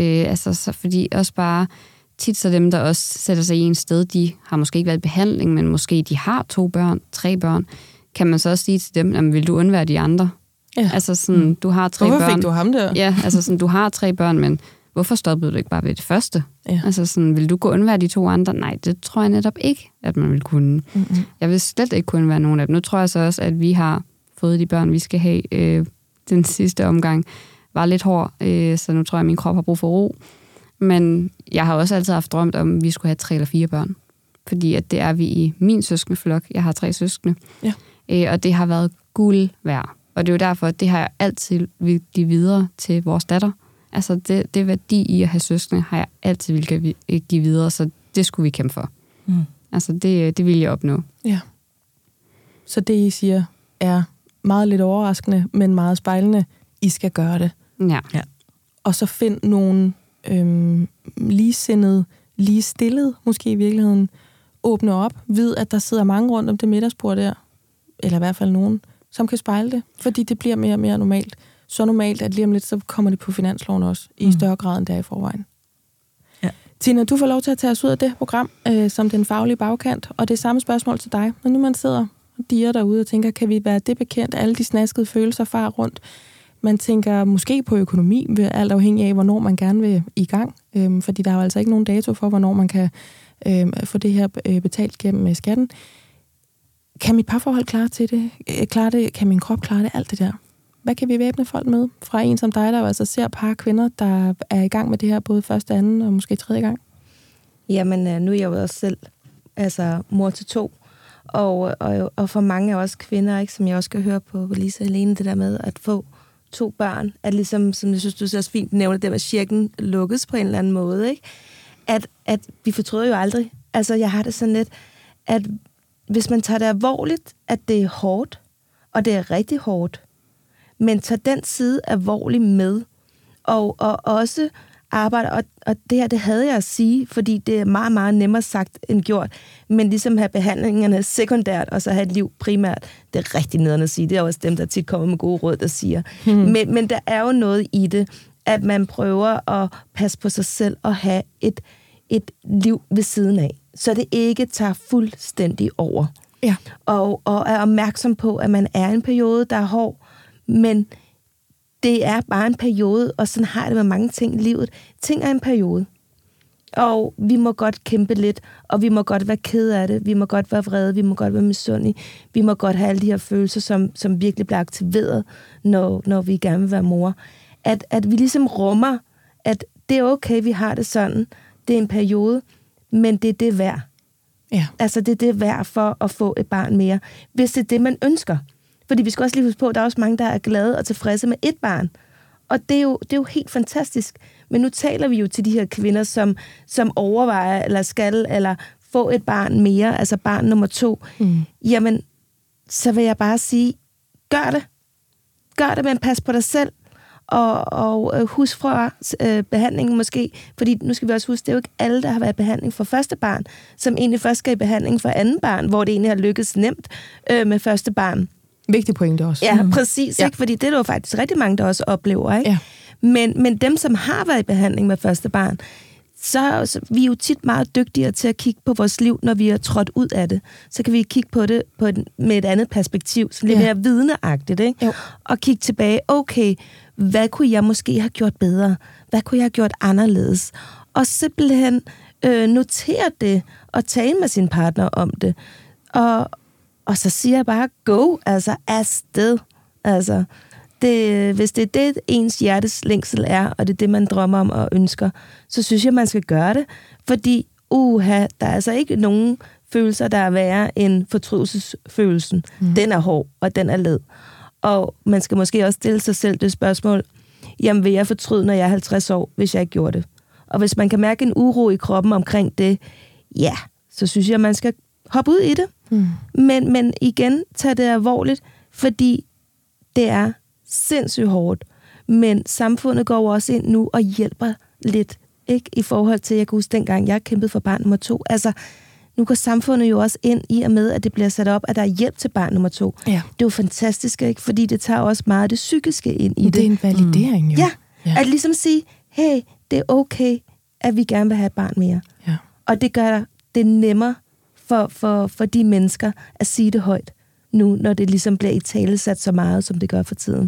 Speaker 1: Så fordi også bare tit så dem, der også sætter sig i en sted, de har måske ikke været i behandling, men måske de har 2 børn, 3 børn, kan man så også sige til dem, jamen, vil du undvære de andre?
Speaker 4: Ja.
Speaker 1: Altså sådan, du har 3 børn.
Speaker 4: Hvorfor fik du ham der?
Speaker 1: Ja, altså sådan, du har 3 børn, men hvorfor stoppede du ikke bare ved det første?
Speaker 4: Ja.
Speaker 1: Altså sådan, vil du gå undvære de 2 andre? Nej, det tror jeg netop ikke, at man vil kunne. Mm-hmm. Jeg vil slet ikke kunne være nogen af dem. Nu tror jeg så også, at vi har fået de børn, vi skal have. Den sidste omgang var lidt hård, så nu tror jeg, at min krop har brug for ro. Men jeg har også altid haft drømt om, at vi skulle have 3 eller 4 børn. Fordi at det er vi i min søskendeflok. Jeg har 3 søskende. Ja. Og det har været guld værd. Og det er jo derfor, at det har jeg altid vil give videre til vores datter. Altså det værdi i at have søskende, har jeg altid vil give videre, så det skulle vi kæmpe for. Altså det vil jeg opnå.
Speaker 4: Ja. Så det, I siger, er meget lidt overraskende, men meget spejlende. I skal gøre det.
Speaker 1: Ja.
Speaker 4: Og så find nogle ligesindede, ligestillet, måske i virkeligheden, åbne op, ved at der sidder mange rundt om det middagsbord der, eller i hvert fald nogen, som kan spejle det, fordi det bliver mere og mere normalt. Så normalt, at lige om lidt, så kommer det på finansloven også, i større grad end der i forvejen.
Speaker 2: Ja.
Speaker 4: Tina, du får lov til at tage os ud af det program, som den faglige bagkant, og det er samme spørgsmål til dig. Når nu man sidder og diger derude og tænker, kan vi være det bekendt, alle de snaskede følelser far rundt? Man tænker måske på økonomi, alt afhængig af, hvornår man gerne vil i gang, fordi der er jo altså ikke nogen dato for, hvornår man kan få det her betalt gennem skatten. Kan mit parforhold klare det? Kan min krop klare det? Alt det der. Hvad kan vi væbne folk med? Fra en som dig, der jo altså ser par kvinder, der er i gang med det her, både første, anden og måske tredje gang.
Speaker 3: Jamen, nu er jeg jo også selv mor til 2. Og for mange af os kvinder, ikke, som jeg også skal høre på Lise og Helene, det der med at få 2 børn, at ligesom, som jeg synes, du så fint nævner, det med cirklen lukkes på en eller anden måde, ikke? At vi fortryder jo aldrig. Altså, jeg har det sådan lidt, at hvis man tager det alvorligt, at det er hårdt, og det er rigtig hårdt, men tager den side alvorligt med, og også arbejder, og det her, det havde jeg at sige, fordi det er meget, meget nemmere sagt end gjort, men ligesom have behandlingerne sekundært, og så have et liv primært, det er rigtig nederen at sige, det er også dem, der tit kommer med gode råd, der siger. Men der er jo noget i det, at man prøver at passe på sig selv og have et liv ved siden af, så det ikke tager fuldstændig over.
Speaker 4: Ja.
Speaker 3: Og er opmærksom på, at man er i en periode, der er hård, men det er bare en periode, og sådan har det med mange ting i livet. Ting er en periode. Og vi må godt kæmpe lidt, og vi må godt være ked af det, vi må godt være vrede, vi må godt være misundelige, vi må godt have alle de her følelser, som virkelig bliver aktiveret, når vi gerne vil være mor. At vi ligesom rummer, at det er okay, vi har det sådan. Det er en periode, men det er det værd.
Speaker 4: Ja.
Speaker 3: Altså, det er det værd for at få et barn mere, hvis det er det, man ønsker. Fordi vi skal også lige huske på, at der er også mange, der er glade og tilfredse med et barn. Og det er jo helt fantastisk. Men nu taler vi jo til de her kvinder, som overvejer, eller skal, eller få et barn mere, altså barn nummer 2. Jamen, så vil jeg bare sige, gør det. Gør det, men pas på dig selv. Og husk fra behandlingen måske, fordi nu skal vi også huske, det er jo ikke alle, der har været i behandling for første barn, som egentlig først skal i behandling for anden barn, hvor det egentlig har lykkes nemt med første barn.
Speaker 4: Vigtig pointe også.
Speaker 3: Ja, præcis. Ja. Ikke? Fordi det er jo faktisk rigtig mange, der også oplever. Ikke? Ja. Men dem, som har været i behandling med første barn, så vi er jo tit meget dygtigere til at kigge på vores liv, når vi er trådt ud af det. Så kan vi kigge på det med et andet perspektiv, så lidt mere vidneagtigt, ikke? Jo. Og kigge tilbage, okay, hvad kunne jeg måske have gjort bedre? Hvad kunne jeg have gjort anderledes? Og simpelthen notere det, og tale med sin partner om det. Og så siger jeg bare, go, altså afsted. Altså, hvis det er det, ens hjertes længsel er, og det er det, man drømmer om og ønsker, så synes jeg, man skal gøre det. Fordi, der er altså ikke nogen følelser, der er værre end fortrydelsesfølelsen. Den er hård, og den er led. Og man skal måske også stille sig selv det spørgsmål, jamen vil jeg fortryde, når jeg er 50 år, hvis jeg ikke gjorde det? Og hvis man kan mærke en uro i kroppen omkring det, ja, så synes jeg, man skal hoppe ud i det. Men igen, tag det alvorligt, fordi det er sindssygt hårdt. Men samfundet går også ind nu og hjælper lidt, ikke? I forhold til, jeg kan huske dengang, jeg kæmpede for barn nummer 2. Altså, nu går samfundet jo også ind i og med, at det bliver sat op, at der er hjælp til barn nummer 2. Ja. Det er jo fantastisk, ikke? Fordi det tager også meget det psykiske ind i det.
Speaker 4: Det er en validering, jo.
Speaker 3: Ja, at ligesom sige, hey, det er okay, at vi gerne vil have et barn mere. Ja. Og det gør det nemmere for de mennesker at sige det højt nu, når det ligesom bliver italesat så meget, som det gør for tiden.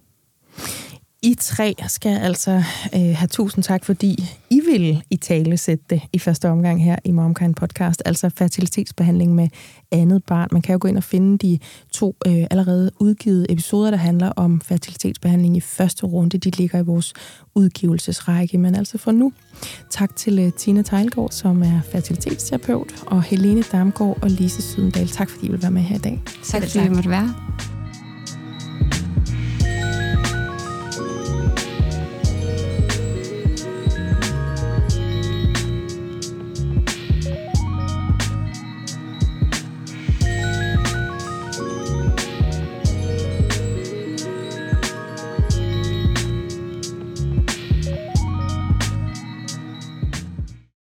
Speaker 4: I 3 skal altså have tusind tak, fordi I vil italesætte det i første omgang her i MomKind podcast, altså fertilitetsbehandling med andet barn. Man kan jo gå ind og finde de 2 allerede udgivet episoder, der handler om fertilitetsbehandling i første runde. De ligger i vores udgivelsesrække. Men altså for nu, tak til Tina Teilgaard, som er fertilitetsterapeut, og Helene Damgaard og Lise Sydendal. Tak fordi I vil være med her i dag.
Speaker 1: Tak fordi I måtte være.